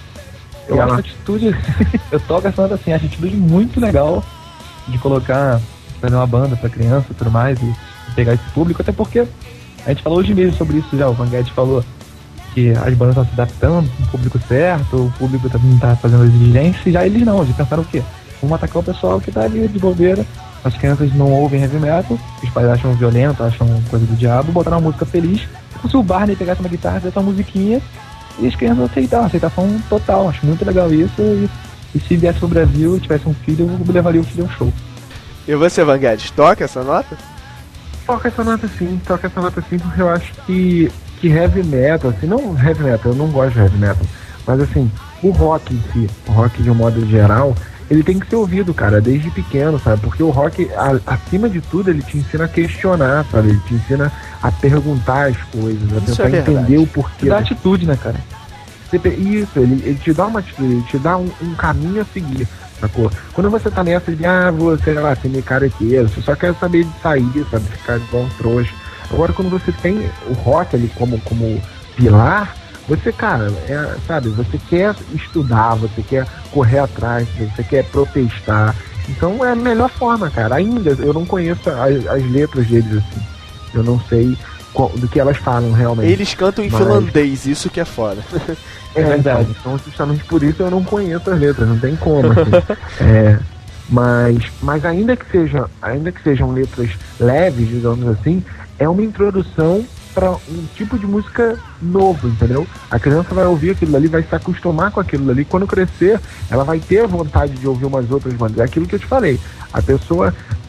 S4: Eu
S2: Ela-
S4: acho a atitude. Eu toco essa nota assim, acho a atitude muito legal de colocar, fazer uma banda pra criança e tudo mais, e pegar esse público, até porque a gente falou hoje mesmo sobre isso já, o Vanguard falou que as bandas estão se adaptando com o público certo, o público também tá fazendo as exigências, e já eles não, eles pensaram o quê? Vamos atacar o pessoal que tá ali de bobeira, as crianças não ouvem heavy metal, os pais acham violento, acham coisa do diabo, botaram uma música feliz, como se o Barney pegasse uma guitarra, fizesse uma musiquinha, e as crianças aceitaram, aceitação total, acho muito legal isso, e, e se viesse pro Brasil e tivesse um filho, eu levaria o filho ao show.
S3: E você, Vanguard, toca essa nota?
S2: Toca essa nota sim, toca essa nota sim, porque eu acho que, que heavy metal, assim, não heavy metal, eu não gosto de heavy metal, mas assim, o rock em si, o rock de um modo geral, ele tem que ser ouvido, cara, desde pequeno, sabe? Porque o rock, a, acima de tudo, ele te ensina a questionar, sabe? Ele te ensina a perguntar as coisas, a
S3: Isso
S2: tentar
S3: é verdade.
S2: entender o porquê.
S4: Dá atitude, né, cara?
S2: Você pe- Isso, ele, ele te dá uma atitude, ele te dá um, um caminho a seguir, sacou? Quando você tá nessa de, ah, você, sei lá, ser meio careteiro, você só quer saber de sair, sabe? Ficar igual um trouxa. Agora, quando você tem o rock ali como, como pilar, você, cara, é, sabe, você quer estudar, você quer correr atrás, você quer protestar. Então é a melhor forma, cara. Ainda eu não conheço as, as letras deles, assim. Eu não sei qual- do que elas falam realmente.
S3: Eles cantam em
S2: Mas-
S3: finlandês, isso que é foda.
S2: É
S4: verdade.
S2: Então, então, justamente por isso eu não conheço as letras, não tem como. Assim. É, mas, mas ainda que seja, ainda que sejam letras leves, digamos assim, é uma introdução para um tipo de música novo, entendeu? A criança vai ouvir aquilo ali, vai se acostumar com aquilo ali. Quando crescer, ela vai ter vontade de ouvir umas outras bandas. É aquilo que eu te falei. A pessoa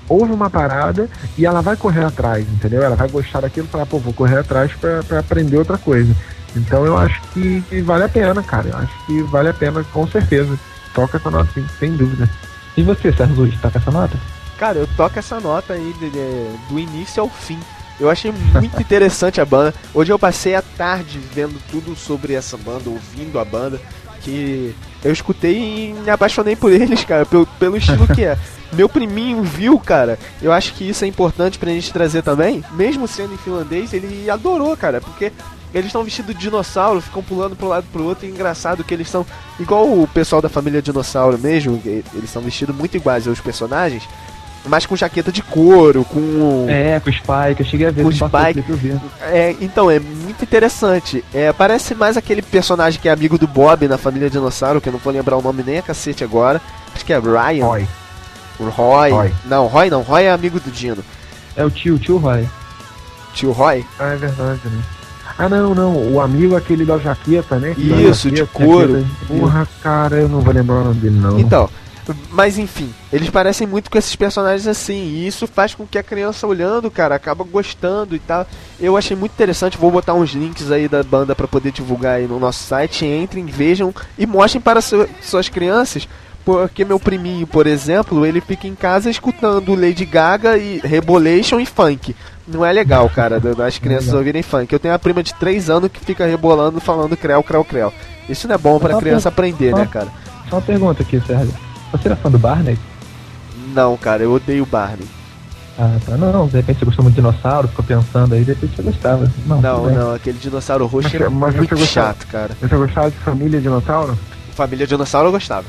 S2: ouve uma parada e ela vai correr atrás, entendeu? Ela vai gostar daquilo e falar, pô, vou correr atrás pra, pra aprender outra coisa. Então eu acho que, que vale a pena, cara. Eu acho que vale a pena, com certeza. Toca essa nota, sim, sem dúvida.
S4: E você, Sérgio Luiz, toca essa nota?
S3: Cara, eu toco essa nota aí de, de, do início ao fim. Eu achei muito interessante a banda. Hoje eu passei a tarde vendo tudo sobre essa banda, ouvindo a banda, que eu escutei e me apaixonei por eles, cara, pelo, pelo estilo que é. Meu priminho viu, cara, eu acho que isso é importante pra gente trazer também, mesmo sendo em finlandês, ele adorou, cara, porque eles estão vestidos de dinossauro, ficam pulando pro lado e pro outro, e engraçado que eles são igual o pessoal da família Dinossauro mesmo, eles são vestidos muito iguais aos personagens, mas com jaqueta de couro, com...
S4: É, com Spike, eu cheguei a ver.
S3: Com Spike. É, então, é muito interessante. É, parece mais aquele personagem que é amigo do Bob na família Dinossauro, que eu não vou lembrar o nome nem a cacete agora. Acho que é Ryan.
S2: Roy.
S3: O Roy.
S2: Roy.
S3: Não, Roy não. Roy é amigo do Dino.
S4: É o tio, o tio Roy.
S3: Tio Roy?
S2: Ah, é verdade, né? Ah, não, não. O amigo aquele da jaqueta, né?
S3: Isso,
S2: jaqueta,
S3: de couro.
S2: Porra, cara, eu não vou lembrar o nome dele, não.
S3: Então... Mas enfim, eles parecem muito com esses personagens assim, e isso faz com que a criança olhando, cara, acaba gostando e tal. Eu achei muito interessante, vou botar uns links aí da banda pra poder divulgar aí no nosso site. Entrem, vejam e mostrem para su- suas crianças, porque meu priminho, por exemplo, ele fica em casa escutando Lady Gaga e Rebolation e funk. Não é legal, cara, das crianças ouvirem funk. Eu tenho uma prima de três anos que fica rebolando falando creu, creu, creu. Isso não é bom pra criança aprender, né, cara?
S4: Só uma pergunta aqui, Sérgio. Você era fã do Barney?
S3: Não, cara, eu odeio o Barney.
S4: Ah, tá. Não, não, de repente você gostou muito de dinossauro, ficou pensando aí, de repente você gostava. Não,
S3: não, não, aquele dinossauro roxo
S2: mas,
S3: é
S2: mas
S3: muito
S2: você
S3: chato, cara.
S2: Você gostava de Família Dinossauro?
S3: Família Dinossauro eu gostava.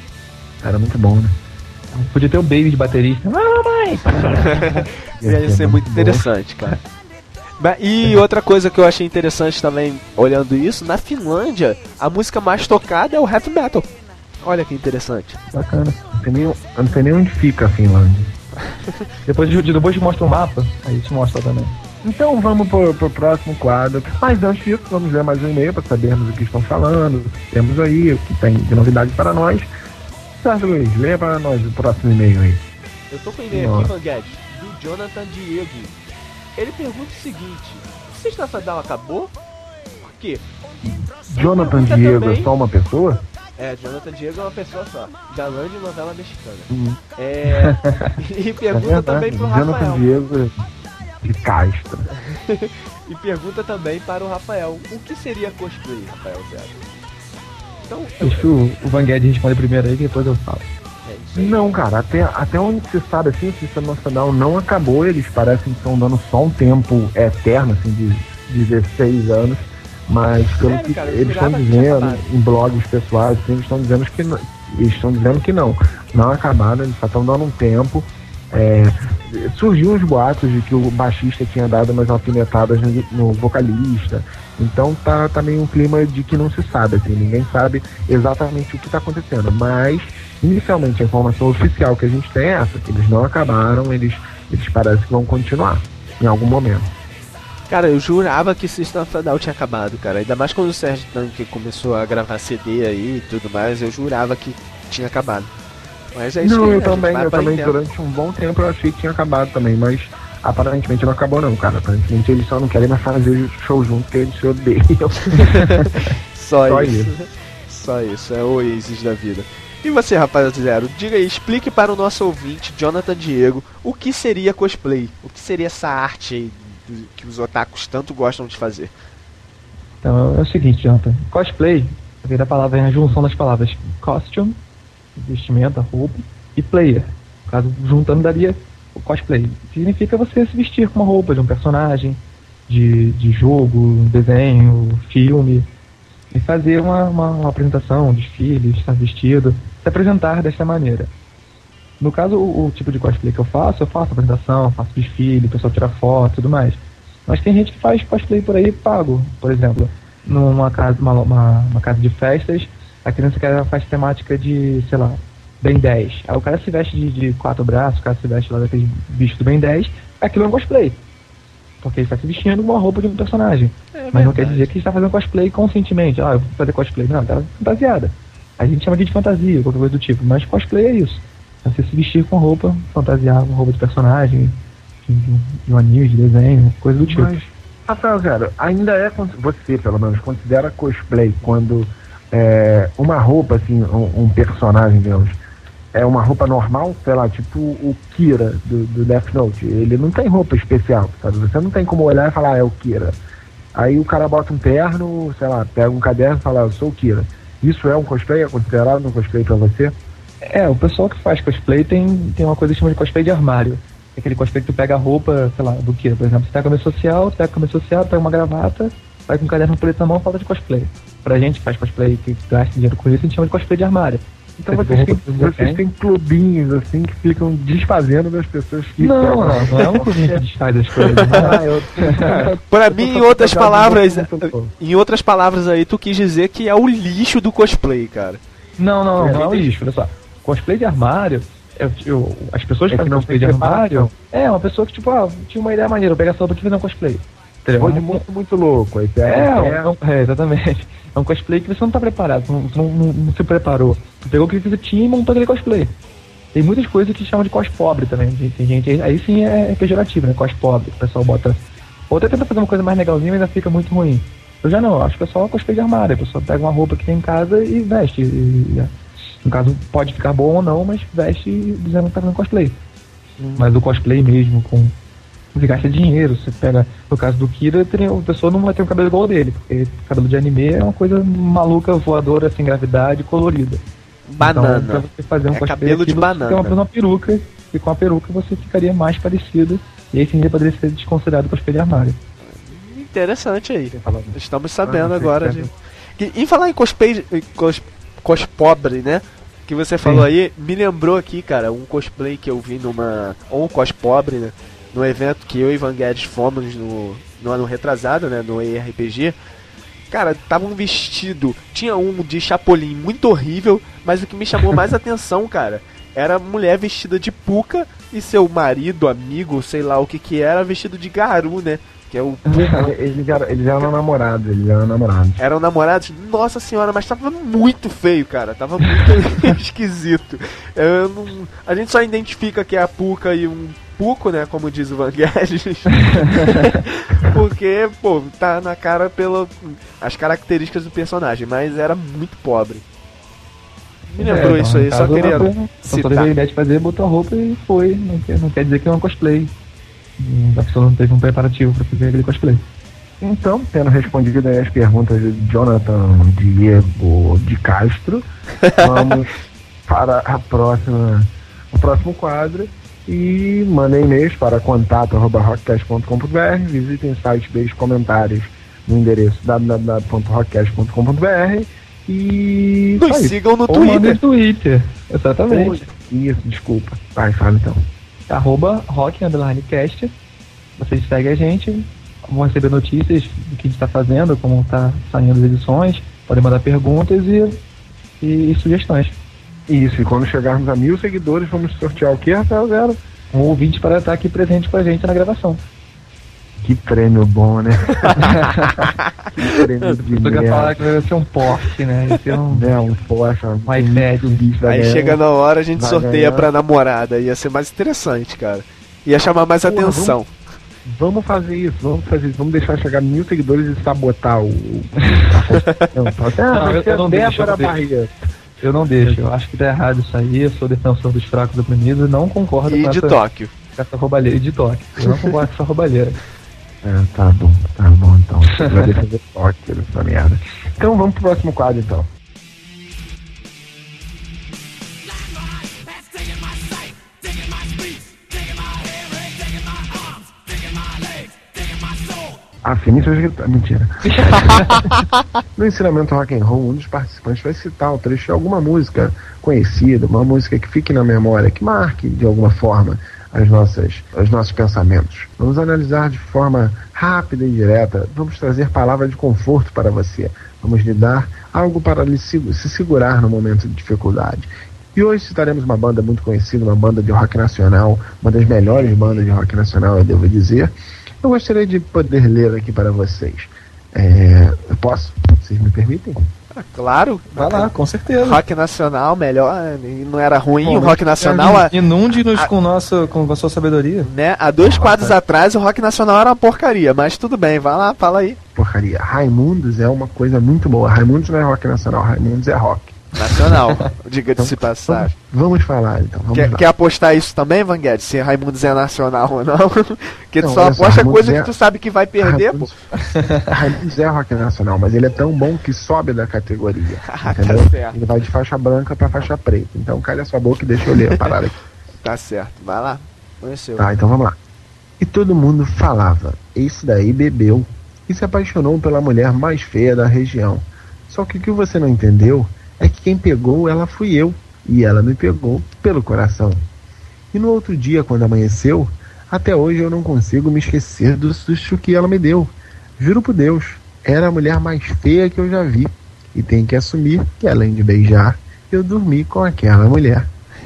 S2: Era muito bom, né?
S4: Podia ter o Baby de baterista. Ah, mãe!
S3: Ia, Ia ser muito bom. Interessante, cara. E outra coisa que eu achei interessante também, olhando isso, na Finlândia, a música mais tocada é o heavy metal. Olha que interessante.
S2: Bacana. Não sei nem, eu não sei nem onde fica a Finlândia.
S4: depois, de, depois te mostra um mapa, aí te mostra também.
S2: Então vamos pro, pro próximo quadro. Mas antes disso, vamos ler mais um e-mail para sabermos o que estão falando. Temos aí o que tem de novidade para nós. Sérgio Luiz, leia para nós o próximo e-mail aí.
S3: Eu tô com o e-mail aqui, Van Guedes, do Jonathan Diego. Ele pergunta o seguinte: Sexta Fadal acabou? Por quê?
S2: Jonathan Diego também... é só uma pessoa?
S3: É, Jonathan Diego é uma pessoa só. Galã de novela mexicana.
S2: Uhum.
S3: É... E pergunta é também pro Rafael.
S2: Jonathan Diego de Castro.
S3: E pergunta também para o Rafael: o que seria cosplay, Rafael Zero?
S4: Então, deixa eu... o Van Guedes responder primeiro aí, que depois eu falo.
S3: É
S2: não, cara, até, até onde se sabe assim, o Sistema Nacional não acabou. Eles parecem que estão dando só um tempo eterno, assim, de dezesseis anos. Mas pelo
S3: Sério,
S2: que
S3: cara,
S2: eles estão dizendo em blogs pessoais, assim, eles estão dizendo que não, eles estão dizendo que não, não acabaram, eles só estão dando um tempo. É, surgiu uns boatos de que o baixista tinha dado umas alfinetadas no, no vocalista. Então tá, tá meio um clima de que não se sabe, assim, ninguém sabe exatamente o que está acontecendo. Mas inicialmente a informação oficial que a gente tem é essa, que eles não acabaram, eles, eles parecem que vão continuar em algum momento.
S3: Cara, eu jurava que System of a Down tinha acabado, cara. Ainda mais quando o Sérgio Tanque começou a gravar C D aí e tudo mais, eu jurava que tinha acabado. Mas é isso.
S2: Não,
S3: que
S2: eu
S3: é,
S2: também, eu também
S3: tempo.
S2: durante um bom tempo eu achei que tinha acabado também, mas aparentemente não acabou não, cara. Aparentemente eles só não querem mais fazer show junto, porque eles se odeiam.
S3: Só,
S2: Só
S3: isso.
S2: isso.
S3: Só isso, é o Oasis da vida. E você, rapaz Zero, diga aí, explique para o nosso ouvinte, Jonathan Diego, o que seria cosplay? O que seria essa arte aí que os otakus tanto gostam de fazer?
S4: Então, é o seguinte, Jonathan. Cosplay, a ver a palavra é a junção das palavras costume, vestimenta, roupa, e player. No caso, juntando daria o cosplay. Significa você se vestir com uma roupa de um personagem, de, de jogo, desenho, filme, e fazer uma, uma, uma apresentação, um desfile, estar vestido, se apresentar desta maneira. No caso, o, o tipo de cosplay que eu faço, eu faço apresentação, faço desfile, o pessoal tira foto e tudo mais. Mas tem gente que faz cosplay por aí pago. Por exemplo, numa casa, uma, uma, uma casa de festas, a criança que faz temática de, sei lá, Ben dez. Aí o cara se veste de, de quatro braços, o cara se veste lá daquele bicho do Ben dez, aquilo é um cosplay. Porque ele está se vestindo com uma roupa de um personagem. É, mas não quer dizer que ele está fazendo cosplay conscientemente. Ah, eu vou fazer cosplay. Não, tá fantasiada. A gente chama de fantasia, qualquer coisa do tipo. Mas cosplay é isso. É você se vestir com roupa, fantasiar com roupa de personagem, de, de um anime, de desenho, coisa do tipo.
S2: Mas, Rafael, cara, ainda é, você pelo menos, considera cosplay quando é, uma roupa, assim, um, um personagem, digamos, é uma roupa normal, sei lá, tipo o Kira do, do Death Note. Ele não tem roupa especial, sabe? Você não tem como olhar e falar, ah, é o Kira. Aí o cara bota um terno, sei lá, pega um caderno e fala, eu sou o Kira. Isso é um cosplay? É considerado um cosplay pra você?
S4: É, o pessoal que faz cosplay tem, tem uma coisa que chama de cosplay de armário. É aquele cosplay que tu pega a roupa, sei lá, do Kira, por exemplo. Você pega a camisa social, tu pega a camisa social, pega uma gravata, vai com um caderno preto na mão e fala de cosplay. Pra gente que faz cosplay, que gasta dinheiro com isso, a gente chama de cosplay de armário.
S2: Então vocês têm, vocês têm clubinhos assim que ficam desfazendo das pessoas que...
S4: Não, não, não é um clubinho que desfaz as coisas. Ah, eu...
S3: Pra mim, em outras palavras, em outras palavras aí, tu quis dizer que é o lixo do cosplay, cara.
S4: Não, não, não, não é o lixo, olha só. Cosplay de armário, eu, eu, as pessoas que
S2: é que
S4: fazem
S2: não
S4: cosplay de armário, é uma pessoa que tipo, ah, tinha uma ideia maneira, eu pego essa roupa aqui e fazer um cosplay.
S2: Foi de muito, muito louco. Aí
S4: é, é, é, exatamente. É um cosplay que você não tá preparado, não, não, não, não se preparou. Tu pegou o que você tinha e montou aquele cosplay. Tem muitas coisas que chamam de cos pobre também. Tem gente, aí sim é, é pejorativo, né? Cos pobre. O pessoal bota. Outra tenta fazer uma coisa mais legalzinha, mas ainda fica muito ruim. Eu já não, eu acho que é só cosplay de armário. A pessoa pega uma roupa que tem em casa e veste. E, e, no caso, pode ficar bom ou não, mas veste dizendo que tá fazendo cosplay. Hum. Mas o cosplay mesmo, com. Você gasta dinheiro, você pega, no caso do Kira, a pessoa não vai ter um cabelo igual ao dele, porque cabelo de anime é uma coisa maluca, voadora, sem gravidade, colorida.
S3: Banana.
S4: Então, pra você fazer um
S3: é
S4: cosplay
S3: cabelo
S4: aqui,
S3: de banana.
S4: Você tem uma peruca, e com a peruca você ficaria mais parecido, e aí sim você poderia ser desconsiderado cosplay de armário.
S3: Interessante aí. Estamos sabendo ah, agora. De... Que, em falar em cosplay, cos, cos pobre, né? Que você falou sim. Aí, me lembrou aqui, cara, um cosplay que eu vi numa... ou um cos pobre, né? No evento que eu e Ivan Guedes fomos no, no ano retrasado, né, no E R P G, cara, tava um vestido, tinha um de Chapolin muito horrível, mas o que me chamou mais atenção, cara, era a mulher vestida de Pucca e seu marido, amigo, sei lá o que que era, vestido de Garu, né, que é o...
S2: eles, eram, eles eram namorados, eles eram namorados.
S3: Eram namorados? Nossa senhora, mas tava muito feio, cara, tava muito esquisito. Eu não, a gente só identifica que é a Pucca e um Puco, né, como diz o Van Guedes, porque, pô, tá na cara pelas características do personagem, mas era muito pobre. Me lembrou é, isso aí, só queria citar.
S4: Só teve a ideia de fazer, botou a roupa e foi, não quer, não quer dizer que é um cosplay. A pessoa não teve um preparativo pra fazer aquele cosplay.
S2: Então, tendo respondido aí as perguntas de Jonathan Diego de Castro, vamos para a próxima, o próximo quadro. E mandem e-mails para contato arroba rockcast ponto com ponto b r, visitem o site, deixem comentários no endereço w w w ponto rockcast ponto com ponto b r e...
S3: Nos sigam no
S4: Ou
S3: Twitter.
S4: no Twitter, exatamente.
S2: Isso, desculpa. Vai, fala então.
S4: Arroba rock underline cast. Vocês seguem a gente, vão receber notícias do que a gente está fazendo, como está saindo as edições, podem mandar perguntas e, e, e sugestões.
S2: Isso, e quando chegarmos a mil seguidores, vamos sortear o que, Rafael Zero?
S4: Um ouvinte para estar aqui presente com a gente na gravação.
S2: Que prêmio bom, né? Que prêmio de merda.
S4: Eu ia falar que vai ser um Porsche, né? Ia ser um...
S2: É, um Porsche, um
S4: iPad.
S2: Um bicho
S3: aí chega na hora, a gente sorteia ganhar. Pra namorada. Ia ser mais interessante, cara. Ia chamar mais Pô, atenção.
S2: Vamos, vamos fazer isso, vamos fazer isso. Vamos deixar chegar a mil seguidores e sabotar o... não,
S4: não, eu, eu não deixo, eu Barriga. Eu não deixo, eu acho que tá errado isso aí, eu sou defensor dos fracos oprimidos e não concordo
S3: e
S4: com
S3: de
S4: essa,
S3: Tóquio.
S4: Com essa roubalheira. E de Tóquio. Eu não concordo com essa roubalheira.
S2: É, tá bom, tá bom então. Você vai defender Tóquio, essa merda. Então vamos pro próximo quadro então. Ah, Finício Escritório. Mentira. No ensinamento rock and roll, um dos participantes vai citar o trecho de alguma música conhecida, uma música que fique na memória, que marque de alguma forma as nossas, os nossos pensamentos. Vamos analisar de forma rápida e direta, vamos trazer palavras de conforto para você, vamos lhe dar algo para lhe se, se segurar no momento de dificuldade. E hoje citaremos uma banda muito conhecida, uma banda de rock nacional, uma das melhores bandas de rock nacional, eu devo dizer. Eu gostaria de poder ler aqui para vocês. É, eu posso? Vocês me permitem?
S3: Claro.
S4: Vai lá, com certeza.
S3: Rock nacional, melhor. Não era ruim
S4: Bom,
S3: o rock nacional. A,
S4: inunde-nos
S3: a,
S4: com, nosso, com a sua sabedoria.
S3: Né? Há dois quadros atrás o rock nacional era uma porcaria, mas tudo bem, vai lá, fala aí.
S2: Porcaria. Raimundos é uma coisa muito boa. Raimundos não é rock nacional, Raimundos é rock.
S3: Nacional, diga-se então, passagem.
S2: Vamos falar então. Vamos
S3: quer,
S2: lá.
S3: quer apostar isso também, Van Guedes? Se Raimundos é nacional ou não? Porque tu
S2: Não,
S3: só aposta coisa
S2: é...
S3: que tu sabe que vai perder,
S2: Raimundos...
S3: pô.
S2: Raimundos é rock nacional, mas ele é tão bom que sobe da categoria.
S3: Ah,
S2: entendeu?
S3: tá certo.
S2: Ele vai de faixa branca pra faixa preta. Então calha sua boca e deixa eu ler a parada aqui.
S3: Tá certo, vai lá. Conheceu.
S2: Tá, então vamos lá. E todo mundo falava, esse daí bebeu e se apaixonou pela mulher mais feia da região. Só que o que você não entendeu é que quem pegou ela fui eu, e ela me pegou pelo coração. E no outro dia, quando amanheceu, até hoje eu não consigo me esquecer do susto que ela me deu. Juro por Deus, era a mulher mais feia que eu já vi. E tenho que assumir que, além de beijar, eu dormi com aquela mulher.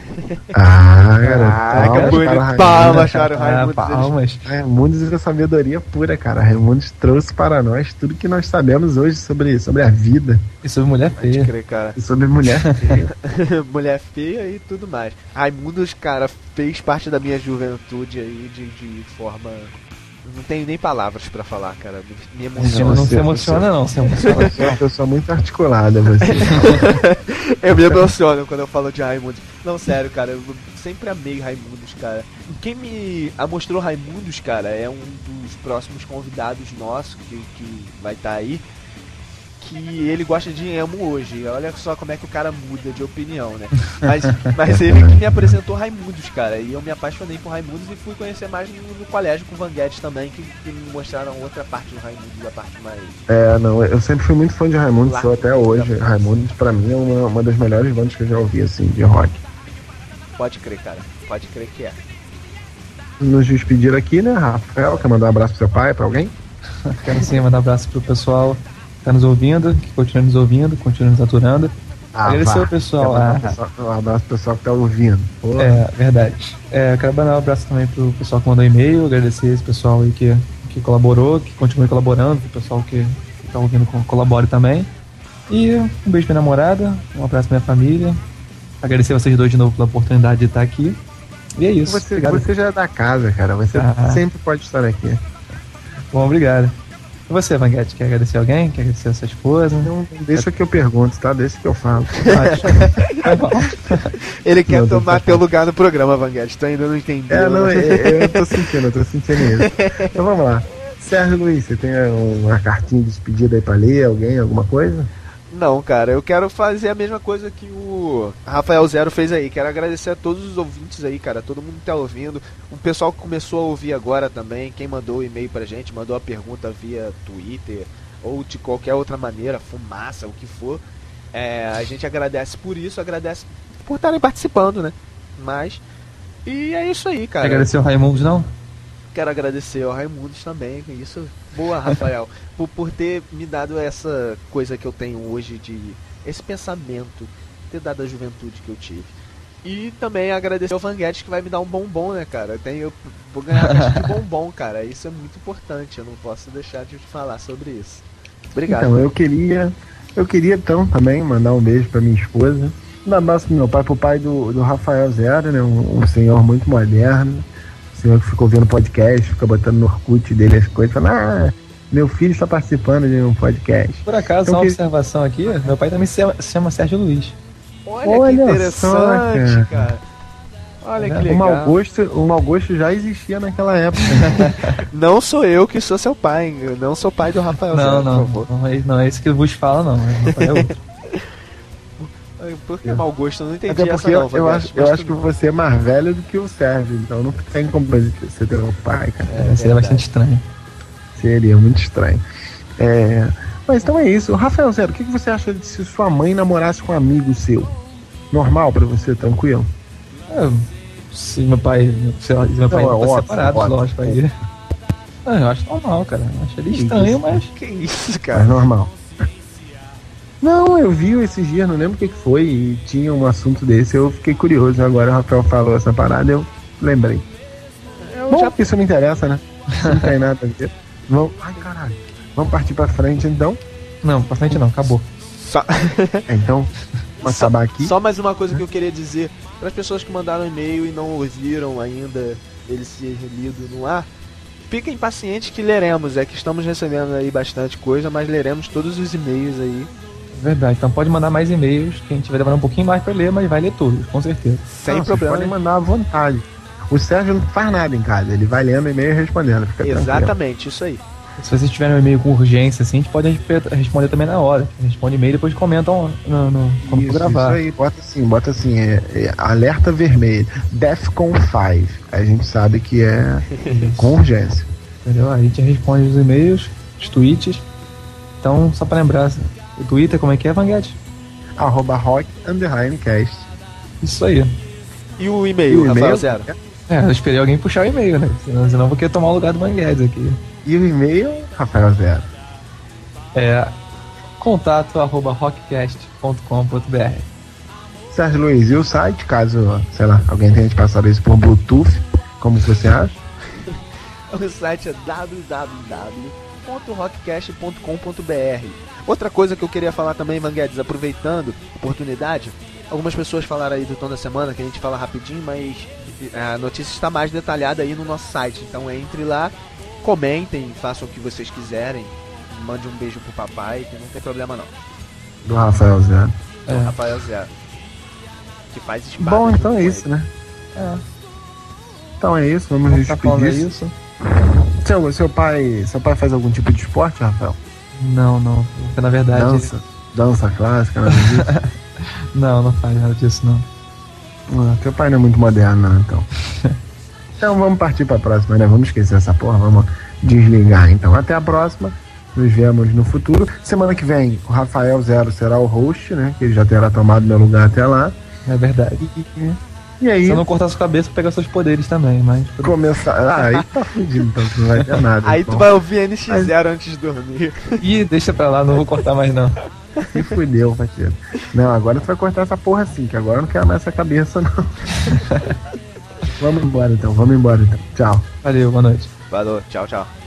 S2: Ah,
S3: Caraca, bonito. Palmas para o Raimundos.
S2: Palmas. Raimundos é sabedoria pura, cara. Raimundos trouxe para nós tudo que nós sabemos hoje sobre, sobre a vida.
S4: E sobre mulher feia.
S3: Pode crer, cara.
S2: E sobre mulher feia.
S3: Mulher feia e tudo mais. Raimundos, cara, fez parte da minha juventude aí de, de forma... Não tenho nem palavras pra falar, cara. Me emociona.
S4: Não, não se emociona, não. Se emociona.
S2: Você é uma pessoa muito articulada, você.
S3: Eu me emociono quando eu falo de Raimundos. Não, sério, cara. Eu sempre amei Raimundos, cara. Quem me mostrou Raimundos, cara, é um dos próximos convidados nossos que, que vai estar tá aí. Que ele gosta de emo hoje. Olha só como é que o cara muda de opinião, né? Mas, mas ele que me apresentou Raimundos, cara. E eu me apaixonei por Raimundos e fui conhecer mais no, no colégio com o Van Guedes também, que, que me mostraram outra parte do Raimundos, a parte mais...
S2: É, não, eu sempre fui muito fã de Raimundos, sou até hoje. Raimundos, pra mim, é uma, uma das melhores bandas que eu já ouvi, assim, de rock.
S3: Pode crer, cara. Pode crer que é.
S2: Nos despedir aqui, né, Rafael? Quer mandar um abraço pro seu pai, pra alguém?
S4: Quero sim mandar um abraço pro pessoal que tá nos ouvindo, que continua nos ouvindo, continua nos aturando.
S2: Ah,
S4: agradecer
S2: vá.
S4: ao pessoal.
S2: Ah,
S4: Ah,
S2: um abraço pro pessoal que tá ouvindo. Pô.
S4: é, verdade. É, quero mandar um abraço também pro pessoal que mandou e-mail, agradecer esse pessoal aí que, que colaborou, que continua colaborando, o pessoal que, que tá ouvindo colabore também. E um beijo pra minha namorada, um abraço pra minha família. Agradecer vocês dois de novo pela oportunidade de estar aqui. E é isso.
S2: Você, você já é da casa, cara. Você
S4: Ah.
S2: sempre pode estar aqui.
S4: Bom, obrigado. E você, Van Guedes, quer agradecer alguém? Quer agradecer a sua esposa?
S2: Não, deixa que eu pergunto, tá? Deixa que eu falo.
S4: Vai bom.
S3: Ele quer
S2: Não,
S3: tomar
S2: tô-
S3: teu lugar no programa, Van Guedes. Tu ainda não entendeu.
S2: É, não,
S3: né?
S2: eu, eu tô sentindo, eu tô sentindo isso. Então vamos lá. Sérgio Luiz, você tem uma cartinha de despedida aí pra ler? Alguém, alguma coisa?
S3: Não, cara, eu quero fazer a mesma coisa que o Rafael Zero fez aí. Quero agradecer a todos os ouvintes aí, cara. Todo mundo que tá ouvindo. O pessoal que começou a ouvir agora também. Quem mandou o e-mail pra gente, mandou a pergunta via Twitter ou de qualquer outra maneira, fumaça, o que for. É, a gente agradece por isso, agradece por estarem participando, né? Mas. E é isso aí, cara.
S4: Quer agradecer ao Raimundos, não?
S3: Quero agradecer ao Raimundos também, que isso. Boa, Rafael, por, por ter me dado essa coisa que eu tenho hoje, de esse pensamento, ter dado a juventude que eu tive. E também agradecer ao Van Guedes, que vai me dar um bombom, né, cara? Eu, tenho, eu vou ganhar um monte de bombom, cara. Isso é muito importante, eu não posso deixar de falar sobre isso. Obrigado.
S2: Então, eu queria. Eu queria então também mandar um beijo pra minha esposa. Um abraço pro meu pai, pro pai do, do Rafael Zero, né? Um, um senhor muito moderno. Senhor que ficou vendo podcast, fica botando no Orkut dele as coisas, falando, ah, meu filho está participando de um podcast.
S4: Por acaso,
S2: Então,
S4: uma
S2: que-
S4: observação aqui, meu pai também se chama, se chama Sérgio Luiz.
S3: Olha,
S2: Olha
S3: que interessante,
S2: só, cara.
S3: cara. Olha que
S2: O
S3: legal.
S2: mau gosto, o mau gosto já existia naquela época.
S3: Não sou eu que sou seu pai, hein? Eu não sou pai do Rafael
S4: Não,
S3: Zero,
S4: não,
S3: por favor.
S4: não é, não é esse que vos fala, não. Meu pai é outro.
S3: Por que mau gosto? Eu não entendi
S2: Até
S3: essa
S2: porque
S3: não,
S2: eu,
S3: Van
S2: eu
S3: Guedes,
S2: acho, eu
S3: mas
S2: acho que
S3: tudo bem.
S2: você é mais velho do que o Sérgio, então não tem como você ter um pai, cara.
S4: É, seria bastante estranho.
S2: Seria muito estranho. É, mas então é isso. Rafael Zero, o que que você acha de se sua mãe namorasse com um amigo seu? Normal pra você, tranquilo?
S4: É, se meu pai, se meu pai
S2: Não, é
S4: tá
S2: óbvio,
S4: separado,
S2: óbvio.
S4: lógico, aí. Ah, eu acho normal, cara. Eu acho ele estranho, mas.
S3: Que isso,
S2: Mas
S3: cara?
S2: normal. Não, eu vi esses dias, não lembro o que que foi, e tinha um assunto desse, eu fiquei curioso. Agora o Rafael falou essa parada, eu lembrei.
S3: Eu
S2: Bom,
S3: já...
S2: isso não interessa, né? Isso não tem nada a ver. Vamos... Ai, caralho. Vamos partir pra frente, então.
S4: Não, pra frente não, acabou.
S3: Só...
S2: Então, vamos
S3: só,
S2: acabar aqui.
S3: Só mais uma coisa que eu queria dizer para as pessoas que mandaram e-mail e não ouviram ainda ele ser lido no ar. Fiquem pacientes que leremos, é que estamos recebendo aí bastante coisa, mas leremos todos os e-mails aí.
S4: Verdade, então pode mandar mais e-mails, que a gente vai demorar um pouquinho mais pra ler, mas vai ler todos, com certeza.
S3: Sem
S2: Não,
S3: problema.
S2: Vocês podem mandar à vontade. O Sérgio não faz nada em casa, ele vai lendo e-mail e respondendo. Fica
S3: Exatamente, isso aí.
S4: Se vocês tiverem um e-mail com urgência, assim, a gente pode respe- responder também na hora. A gente responde e-mail e depois comentam no, no, quando for
S2: Isso,
S4: gravar.
S2: isso aí, bota assim, bota assim, é, é, alerta vermelho, Defcon cinco. Aí a gente sabe que é com urgência.
S4: Entendeu? A gente responde os e-mails, os tweets. Então, só pra lembrar, o Twitter, como é que é, Vanguete?
S2: Arroba rock underline cast.
S4: Isso aí.
S3: E o e-mail,
S2: E o
S3: Rafael
S2: e-mail?
S3: Zero?
S4: É, eu esperei alguém puxar o e-mail, né? Senão, senão eu vou querer tomar o lugar do Vanguedes aqui.
S2: E o e-mail, Rafael Zero.
S4: É contato arroba rockcast ponto com ponto b r.
S2: Sérgio Luiz, e o site, caso, sei lá, alguém tenha te passado isso por Bluetooth, como você acha?
S3: O site é w w w ponto rockcast ponto com ponto b r. Outra coisa que eu queria falar também, Vanguedes, aproveitando a oportunidade, algumas pessoas falaram aí do Tom da Semana, que a gente fala rapidinho, mas a notícia está mais detalhada aí no nosso site. Então entre lá, comentem, façam o que vocês quiserem, mande um beijo pro papai, que não tem problema não.
S2: Do Rafael Zero.
S3: Do
S4: É.
S3: Rafael Zero. Que faz espaço.
S2: Bom, então é isso, né?
S4: É.
S2: Então é isso, vamos nos
S4: Tá falando
S2: despedir.
S4: isso?
S2: Seu, seu pai, seu pai faz algum tipo de esporte, Rafael?
S4: Não, não. Porque, na verdade.
S2: Dança, dança clássica, nada disso?
S4: Não, não faz nada disso, não.
S2: Ah, teu pai não é muito moderno, não, então. Então vamos partir pra próxima, né? Vamos esquecer essa porra, vamos desligar. Então, até a próxima. Nos vemos no futuro. Semana que vem, o Rafael Zero será o host, né? Que ele já terá tomado meu lugar até lá.
S4: É verdade.
S2: E aí,
S4: Se eu não cortar sua cabeça, pegar seus poderes também, mas.
S2: começar. Ah, aí tá fudido, então tu não vai ter nada.
S3: Aí
S2: então.
S3: tu vai ouvir N X zero antes de dormir.
S4: Ih, deixa pra lá, não vou cortar mais não.
S2: Se fudeu, parceiro. Não, agora tu vai cortar essa porra assim, que agora eu não quero mais essa cabeça, não. Vamos embora então, vamos embora então. Tchau.
S4: Valeu, boa noite.
S3: Falou, tchau, tchau.